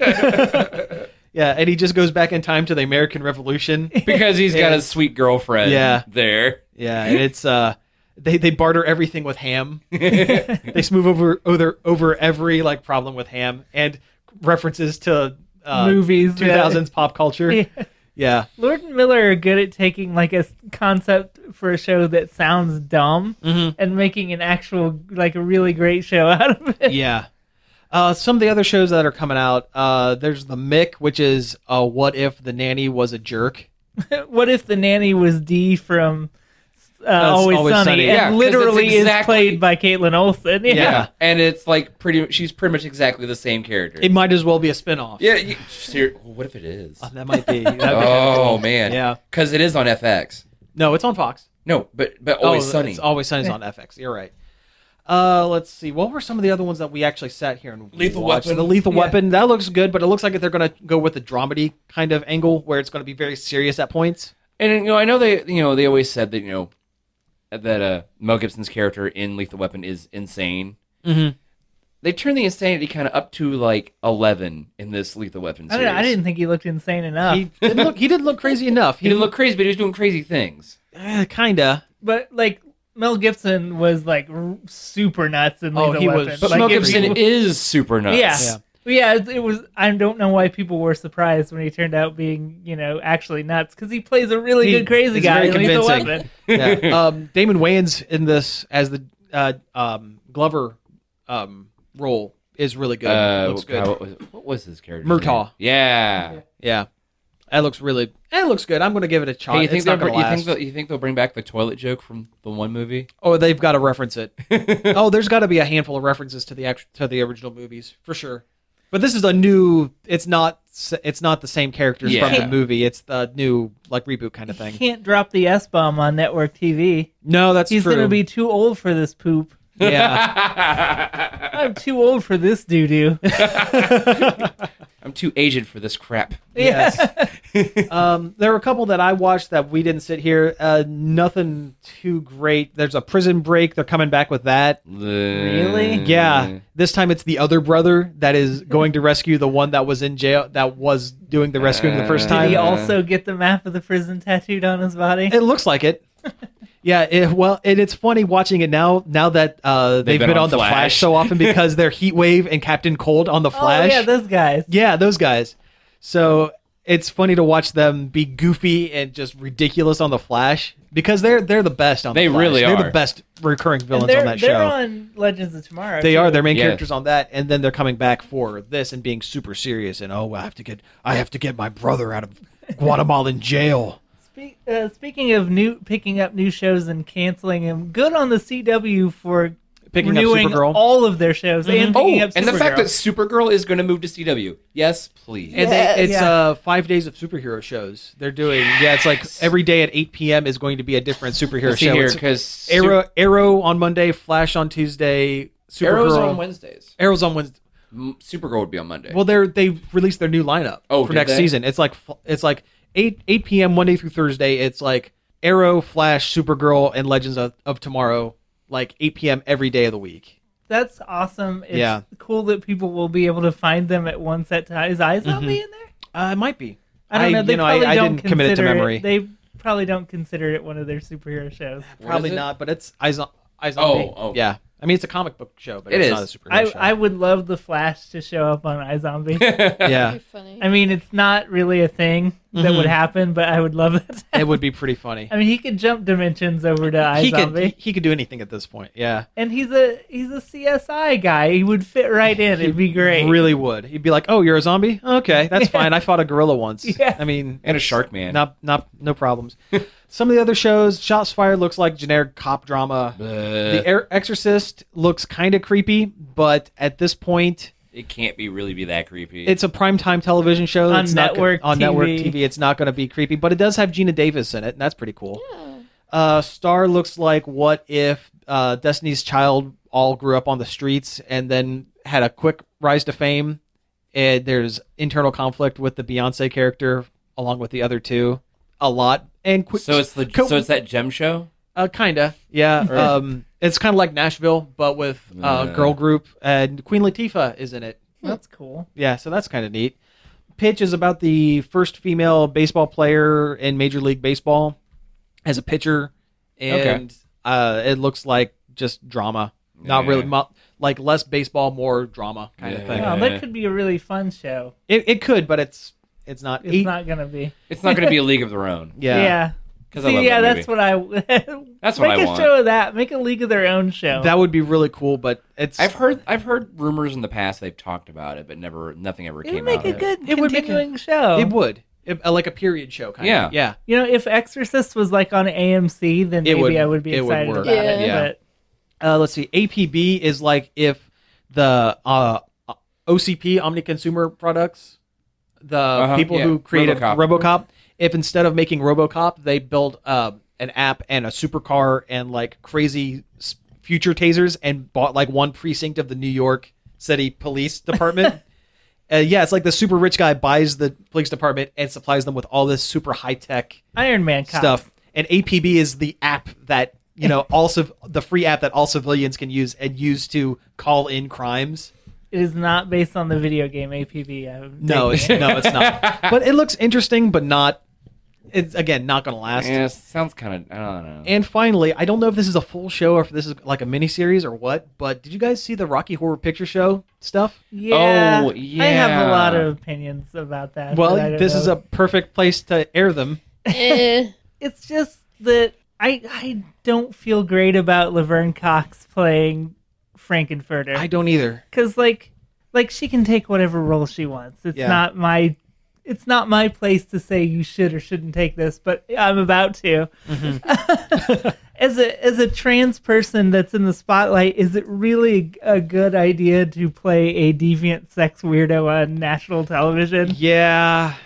Yeah, and he just goes back in time to the American Revolution. Because he's got Yeah. a sweet girlfriend Yeah. there. Yeah, and it's uh, they they barter everything with Ham. They smooth over over over every like problem with Ham and references to uh, Movies, two thousands pop culture. Yeah. Yeah, Lord and Miller are good at taking like a s- concept for a show that sounds dumb Mhm. and making an actual like a really great show out of it. yeah. Uh, some of the other shows that are coming out, uh, there's the Mick, which is uh, what if the nanny was a jerk? What if the nanny was Dee from uh, Always, Always Sunny, Sunny. and Yeah, 'cause literally it's is exactly- played by Caitlin Olsen? Yeah. Yeah. And it's like pretty she's pretty much exactly the same character. It might as well be a spinoff. yeah, you, ser- what if it is? Uh, that might be. that'd be kinda Oh cool. man. Yeah. Cuz it is on F X. No, it's on Fox. No, but but Always oh, Sunny. It's Always Sunny's on F X. You're right. Uh, let's see. What were some of the other ones that we actually sat here and Lethal watched? Weapon. The Lethal Yeah. Weapon. That looks good, but it looks like they're going to go with the dramedy kind of angle where it's going to be very serious at points. And you know, I know they you know, they always said that, you know, that uh, Mel Gibson's character in Lethal Weapon is insane. Mm-hmm. They turned the insanity kind of up to like eleven in this Lethal Weapon I, series. don't know, I didn't think he looked insane enough. He didn't look. He didn't look crazy enough. He didn't look crazy, but he was doing crazy things. uh, kinda. But like Mel Gibson was like r- super nuts in Oh, Lethal he was- Weapon. But Like, Mel if Gibson you- is super nuts. Yeah. Yeah. Yeah, it, it was. I don't know why people were surprised when he turned out being, you know, actually nuts because he plays a really He good crazy is guy very in Lethal convincing. Weapon. Yeah. um, Damon Wayans in this as the uh, um, Glover um, role is really good. Uh, looks good. God, what, was, what was his character? Murtaugh. Yeah. Yeah, that looks really. It looks good. I'm going to give it a shot. Hey, you think it's not they'll going to you last. think they'll, you think they'll bring back the toilet joke from the one movie? Oh, they've got to reference it. Oh, there's got to be a handful of references to the act- to the original movies for sure. But this is a new. It's not. It's not the same characters Yeah. from the movie. It's the new like reboot kind of He thing. can't drop the S bomb on network T V. No, that's He's true. going to be too old for this poop. Yeah, I'm too old for this doo doo. I'm too aged for this crap. Yes. um, there were a couple that I watched that we didn't sit here. Uh, nothing too great. There's a Prison Break. They're coming back with that. Really? Yeah. This time it's the other brother that is going to rescue the one that was in jail, that was doing the rescuing the first Did time. he also get the map of the prison tattooed on his body? It looks like it. Yeah, it, well, and it's funny watching it now. Now that uh, they've, been, been on, on the Flash. Flash so often because they're Heat Wave and Captain Cold on the Flash. Oh, yeah, those guys. Yeah, those guys. So it's funny to watch them be goofy and just ridiculous on the Flash because they're they're the best on They the Flash. really They're are. the best recurring And villains they're, on that they're show. on Legends of Tomorrow. They too. are. They're main Yeah. characters on that, and then they're coming back for this and being super serious. And oh, I have to get I have to get my brother out of Guatemalan jail. Speak, uh, speaking of new picking up new shows and canceling them, good on the C W for Picking up renewing Supergirl. all of their shows and Oh, picking up and the fact Supergirl. that Supergirl is going to move to C W. Yes, please. And Yeah, they, it's yeah. uh, five days of superhero shows. They're doing yeah. It's like every day at eight p.m. is going to be a different superhero Let's see show. here, It's because Arrow, Arrow on Monday, Flash on Tuesday, Supergirl Arrow's on Wednesdays. Arrow's on Wednesday. M- Supergirl would be on Monday. Well, they're they released their new lineup Oh, for did next they? season. It's like it's like eight eight p.m. Monday through Thursday. It's like Arrow, Flash, Supergirl, and Legends of, of Tomorrow. Like eight p.m. every day of the week. That's awesome. It's Yeah. cool that people will be able to find them at one set time. Is iZombie Mm-hmm. in there? Uh, it might be. I don't know. They you know, probably I, I don't didn't commit it to consider memory. They probably don't consider it one of their superhero shows. Probably is it? not, but it's iZo- iZombie. Oh, oh. yeah. I mean, it's a comic book show, but It it's is. not a superhero I, show. I would love the Flash to show up on iZombie. yeah, Be funny. I mean, it's not really a thing that Mhm. would happen, but I would love that. it would be pretty funny. I mean, he could jump dimensions over to he could iZombie, he, he could do anything at this point. Yeah, and he's a he's a C S I guy. He would fit right in. It'd be great. really would. He'd be like, "Oh, you're a zombie? Okay, that's fine. I fought a gorilla once. Yeah. I mean, And a it's shark man. Not not no problems." Some of the other shows, Shots Fired looks like generic cop drama. The Air Exorcist looks kind of creepy, but at this point, It can't be really be that creepy. it's a primetime television show. On It's not go- network on T V. network T V. It's not going to be creepy, but it does have Gina Davis in it, and that's pretty cool. Yeah. Uh, Star looks like what if uh, Destiny's Child all grew up on the streets and then had a quick rise to fame. And there's internal conflict with the Beyonce character along with the other two, a lot. And quick, so it's the co- so it's that gem show. uh, kinda, yeah. Um, it's kind of like Nashville, but with uh, Yeah. girl group, and Queen Latifah is in it. That's cool. Yeah, so that's kind of neat. Pitch is about the first female baseball player in Major League Baseball as a pitcher, and uh, it looks like just drama. Not Yeah. really, mo- like less baseball, more drama kind of Yeah. thing. Wow, that could be a really fun show. It it could, but it's it's not. It's eight- not gonna be. It's not going to be a League of Their Own. yeah. Yeah. 'Cause I See, love yeah, that that's movie. what I. That's what Make I a want. show of that. Make a League of Their Own show. That would be really cool, but it's. I've heard I've heard rumors in the past they've talked about it, but never nothing ever it would came make out a of it. good It would make a- continuing show. It would. It, uh, like a period show kind Yeah. of. Yeah. You know, if Exorcist was like on A M C, then It maybe would- I would be it would excited work. about it. Yeah. But Uh, let's see. A P B is like if the uh, O C P, Omni Consumer Products, the Uh-huh, people yeah. who created RoboCop. RoboCop, if instead of making RoboCop, they built uh, an app and a supercar and like crazy s- future tasers and bought like one precinct of the New York City Police Department. uh, yeah, it's like the super rich guy buys the police department and supplies them with all this super high tech Iron Man cop. stuff. And A P B is the app that, you know, also the free app that all civilians can use and use to call in crimes. It is not based on the video game A P B. I'm No, it's, taking it. no, it's not. But it looks interesting, but not. It's again not going to last. Yeah, it sounds kind of I don't know. And finally, I don't know if this is a full show or if this is like a miniseries or what. But did you guys see the Rocky Horror Picture Show stuff? Yeah, Oh, I have a yeah. lot of opinions about that. Well, but I don't this is know. a perfect place to air them. Eh. It's just that I I don't feel great about Laverne Cox playing Frankenfurter. I don't either. Because like like she can take whatever role she wants. It's Yeah. not my it's not my place to say you should or shouldn't take this, but I'm about to. Mm-hmm. as a as a trans person that's in the spotlight, is it really a good idea to play a deviant sex weirdo on national television? Yeah.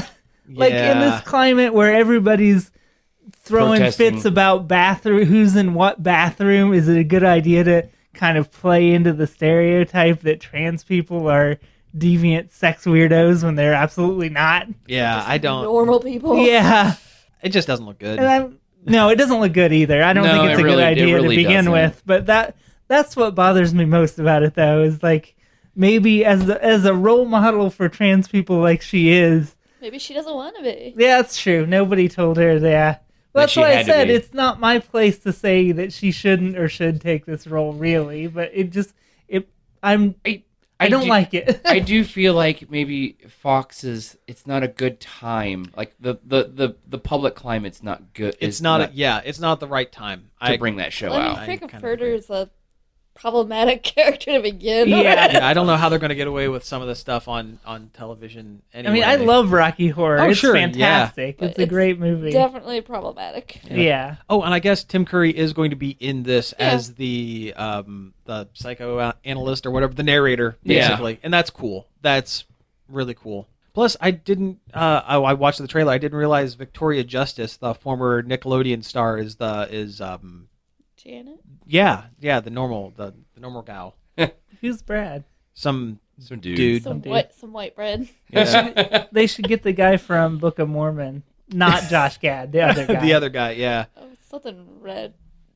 Like in Yeah. this climate where everybody's throwing Protesting. fits about bathroom, who's in what bathroom, is it a good idea to kind of play into the stereotype that trans people are deviant sex weirdos when they're absolutely not. Yeah, I don't. Normal people. Yeah. It just doesn't look good. And I'm, no, it doesn't look good either. I don't No, think it's it a really- good it idea really to begin doesn't. with. But that that's what bothers me most about it, though, is like maybe as the, as a role model for trans people like she is. Maybe she doesn't want to be. Yeah, that's true. Nobody told her that. Well, That that's she why I had to said be. it's not my place to say that she shouldn't or should take this role, really. But it just it I'm I, I don't do- like it. I do feel like maybe Fox is. It's not a good time. Like the the the, the public climate's not good. it's is not, a, yeah, it's not the right time. to I bring that show Well, I out. mean, Frank kind of Furter is a problematic character to begin Yeah. with. yeah, I don't know how they're going to get away with some of the stuff on, on television. I Anyway. mean, I love Rocky Horror. Oh, it's sure, yeah. fantastic. But It's a it's great movie. Definitely problematic. Yeah. Oh, and I guess Tim Curry is going to be in this Yeah. as the um, the psychoanalyst or whatever, the narrator, Yeah. basically, and that's cool. That's really cool. Plus, I didn't. Uh, I, I watched the trailer. I didn't realize Victoria Justice, the former Nickelodeon star, is the is um Janet? yeah yeah the normal the, the normal gal. Who's Brad? Some Some dude. dude. Some dude. white, some white bread. Yeah. They should get the guy from Book of Mormon, not Josh Gad, the other guy. the other guy. Yeah. Oh, something red.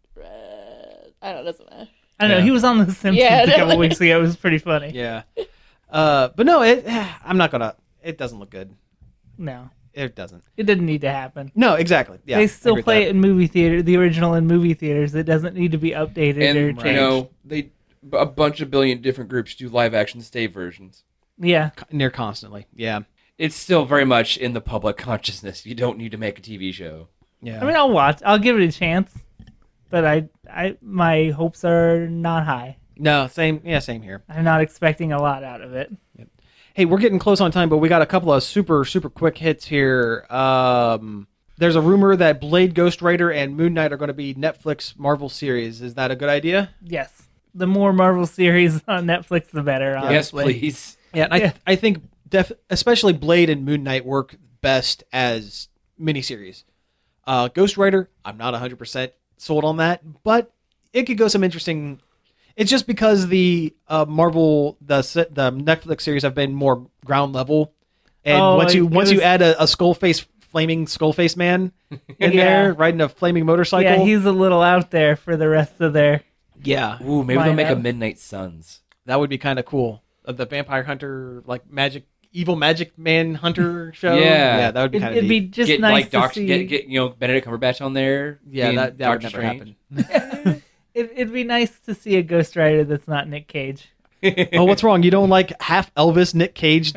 Red. I don't know. Doesn't matter. I don't know. Yeah. He was on The Simpsons Yeah, a couple no. weeks ago. It was pretty funny. Yeah. Uh, but no, it. I'm not gonna. It doesn't look good. No, It doesn't. it didn't need to happen. No, exactly. Yeah. they I still agree with play that. it in movie theater, the original in movie theaters. It doesn't need to be updated or And changed. you know they a bunch of billion different groups do live action stay versions. Yeah, near constantly. Yeah. It's still very much in the public consciousness. You don't need to make a T V show. Yeah. I mean, I'll watch. I'll give it a chance, but I, I, my hopes are not high. no, same. Yeah, same here. I'm not expecting a lot out of it. Hey, we're getting close on time, but we got a couple of super, super quick hits here. Um, there's a rumor that Blade, Ghost Rider, and Moon Knight are going to be Netflix Marvel series. Is that a good idea? Yes, the more Marvel series on Netflix, the better. Yes, Honestly. please. Yeah, and I, Yeah. I think def- especially Blade and Moon Knight work best as miniseries. Uh, Ghost Rider, I'm not one hundred percent sold on that, but it could go some interesting. It's just because the uh, Marvel, the se- the Netflix series have been more ground level, and Oh, once you it once you was- add a, a skull face, flaming skull face man in Yeah. there riding a flaming motorcycle, Yeah, he's a little out there for the rest of their. yeah, Ooh, maybe Why they'll make a not? Midnight Suns. that would be kind of cool. Uh, the vampire hunter, like magic, evil magic man hunter show, Yeah. yeah, that would be It, kind of it'd be just get nice like to Doctor, see. get, get you know Benedict Cumberbatch on there. yeah, being that, that would Doctor never Strange. happen. it, it'd be nice to see a Ghost Rider that's not Nick Cage. Oh, what's wrong? You don't like half Elvis, Nick Caged? Pea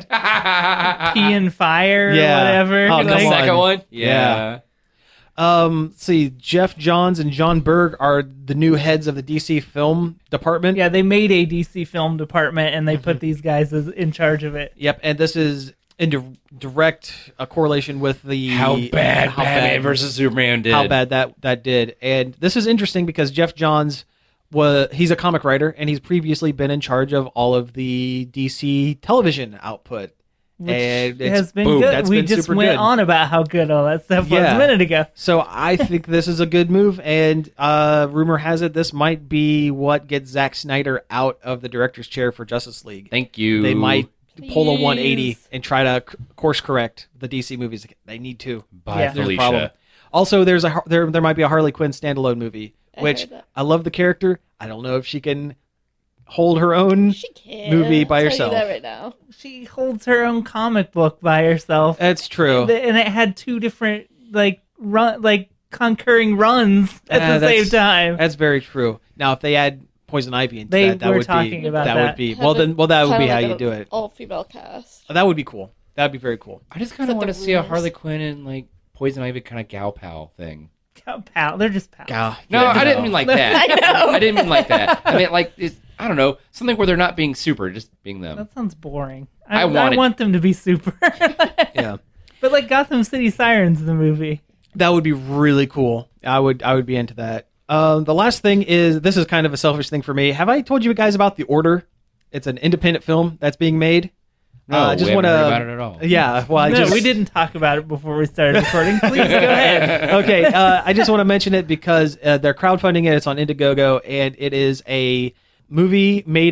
and Fire Yeah. or whatever. Oh, the come on. second one, Yeah. Um, let's see, Jeff Johns and John Berg are the new heads of the D C film department. Yeah, they made a D C film department and they Mm-hmm. put these guys as in charge of it. Yep, and this is in di- direct uh, correlation with the How bad how Batman bad- versus Superman did. how bad that that did. And this is interesting because Jeff Johns was he's a comic writer and he's previously been in charge of all of the D C television output. Which and it's, has been boom, good. that's We been just super went good. on about how good all that stuff was Yeah. a minute ago. So I think this is a good move, and uh, rumor has it this might be what gets Zack Snyder out of the director's chair for Justice League. Thank you. They might pull a Please. one eighty and try to c- course correct the D C movies. They need to. Bye, Yeah. There's a Felicia. problem. Also, there's a Har- there there might be a Harley Quinn standalone movie, I which heard that. I love the character. I don't know if she can hold her own. She can Movie I'll by tell you herself. that right now. She holds her own comic book by herself. That's true. And it had two different like run like concurring runs at Uh, the same that's- time. That's very true. Now, if they add Poison Ivy into They that, that were would talking be about that, that. would be Have well it then well that would kinda be how like you a do it. All-female cast. That would be cool. That would be very cool. I just kind of Except want to the see a rumors. Harley Quinn and like Poison Ivy kind of gal pal thing. Pal, they're just pals. God, No, yeah, I didn't mean like that. I know. I didn't mean like that. I mean like it's, I don't know, something where they're not being super, just being them. That sounds boring. I, I want I it- want them to be super. yeah. But like Gotham City Sirens, the movie. That would be really cool. I would I would be into that. Um, the last thing is this is kind of a selfish thing for me. Have I told you guys about The Order? It's an independent film that's being made. No, Uh, I just we haven't wanna- heard about it at all. Yeah, well, I no, just we didn't talk about it before we started recording. Please go ahead. okay. Uh, I just want to mention it because uh, they're crowdfunding it. It's on Indiegogo, and it is a movie made up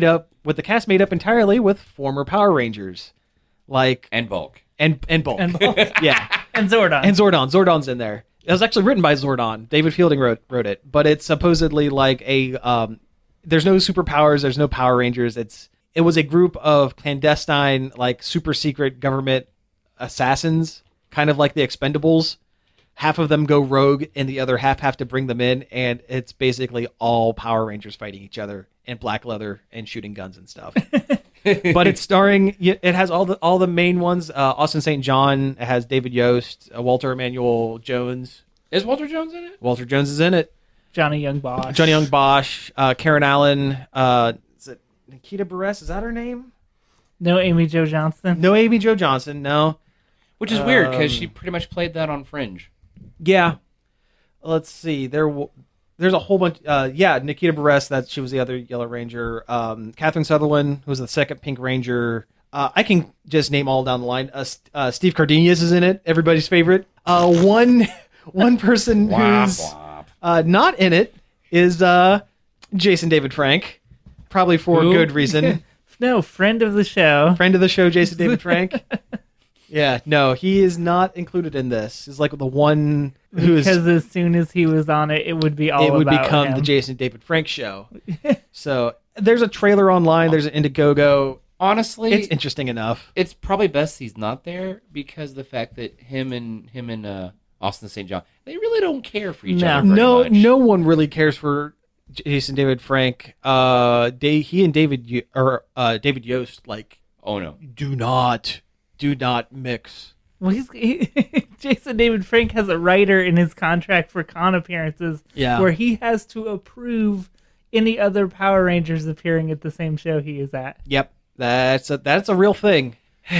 with the cast made up entirely with former Power Rangers, like And Bulk. and and Bulk, And Bulk. yeah, And Zordon. and Zordon. Zordon's in there. It was actually written by Zordon. David Fielding wrote wrote it, but it's supposedly like a um, there's no superpowers, there's no Power Rangers. It's it was a group of clandestine, like super secret government assassins, kind of like the Expendables. Half of them go rogue, and the other half have to bring them in, and it's basically all Power Rangers fighting each other in black leather and shooting guns and stuff. But it's starring. It has all the all the main ones. Uh, Austin Saint John. It has David Yost, uh, Walter Emmanuel Jones. Is Walter Jones in it? Walter Jones is in it. Johnny Young Bosch. Johnny Young Bosch. Uh, Karen Allen. Uh, is it Nikita Buress? Is that her name? No Amy Jo Johnson. No, Amy Jo Johnson. No. Which is weird because Um, she pretty much played that on Fringe. Yeah. Let's see. There, w- there's a whole bunch. Uh, yeah, Nikita Buress. That she was the other Yellow Ranger. Um, Catherine Sutherland, who was the second Pink Ranger. Uh, I can just name all down the line. Uh, St- uh, Steve Cardenas is in it. Everybody's favorite. Uh, one, one person who's uh, not in it is uh, Jason David Frank. Probably for Who? good reason. No, friend of the show. Friend of the show, Jason David Frank. Yeah, no, he is not included in this. He's like the one who's Because as soon as he was on it, it would be all it would about become him. the Jason David Frank show. So there's a trailer online. There's an Indiegogo. Honestly, It's interesting enough. it's probably best he's not there because the fact that him and him and uh, Austin Saint John, they really don't care for each No. other. Very No, much. no one really cares for Jason David Frank. Uh, they, he and David Yo- or uh, David Yost like Oh no. do not do not mix. Well, he's, he, Jason David Frank has a writer in his contract for con appearances Yeah. where he has to approve any other Power Rangers appearing at the same show he is at. Yep, that's a that's a real thing.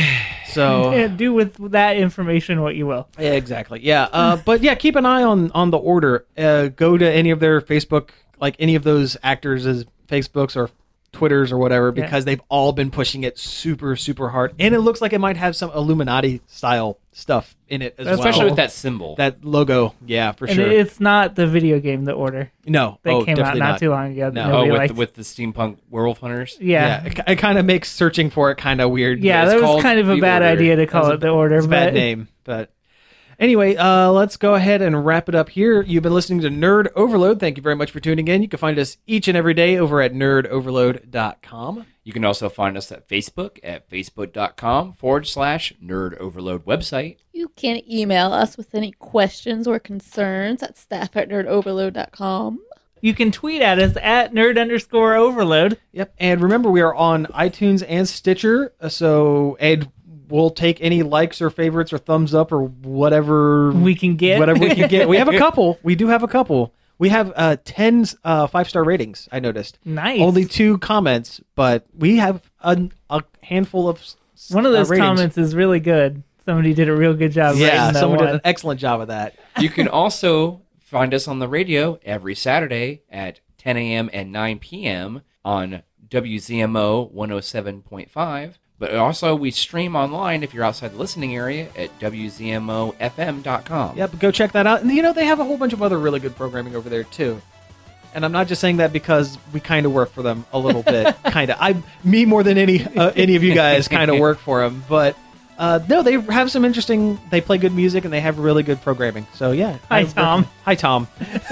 So And do with that information what you will. yeah, exactly. Yeah, uh, but yeah, keep an eye on on the order. Uh, go to any of their Facebook, like any of those actors' Facebooks or Twitters or whatever, Yeah. because they've all been pushing it super, super hard, and it looks like it might have some Illuminati style stuff in it as well. Especially with that symbol. that logo. Yeah, for And sure. it's not the video game, The Order. no, That oh, came out definitely not, not too long ago. that No. oh, nobody with liked. with the steampunk werewolf hunters. yeah. Yeah, it, it kind of makes searching for it kind of weird. Yeah, It's that was called kind of a The bad Order. idea to call That's it The Order. It's a but bad name, but anyway, uh, let's go ahead and wrap it up here. You've been listening to Nerd Overload. Thank you very much for tuning in. You can find us each and every day over at nerd overload dot com. You can also find us at Facebook at facebook.com forward slash nerd overload website. You can email us with any questions or concerns at staff at nerd overload dot com. You can tweet at us at nerd underscore overload. Yep, and remember we are on iTunes and Stitcher, uh, so and we'll take any likes or favorites or thumbs up or whatever We can get. whatever we can get. We have a couple. We do have a couple. We have uh, ten uh, five-star ratings, I noticed. Nice. Only two comments, but we have a, a handful of s- One of uh, those ratings. comments is really good. Somebody did a real good job. Yeah, writing that someone did one. an excellent job of that. You can also find us on the radio every Saturday at ten a.m. and nine p.m. on W Z M O one oh seven point five. But also, we stream online if you're outside the listening area at W Z M O F M dot com. Yep, go check that out. And you know, they have a whole bunch of other really good programming over there too. And I'm not just saying that because we kind of work for them a little bit. kind of, I, me more than any uh, any of you guys, kind of work for them. But uh, no, they have some interesting. They play good music and they have really good programming. So yeah, Hi, I- Tom. Hi, Tom.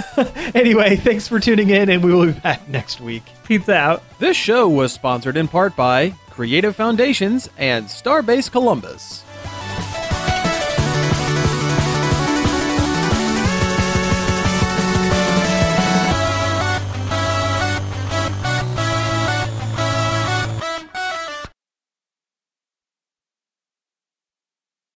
Anyway, thanks for tuning in, and we will be back next week. Pizza out. This show was sponsored in part by Creative Foundations and Starbase Columbus.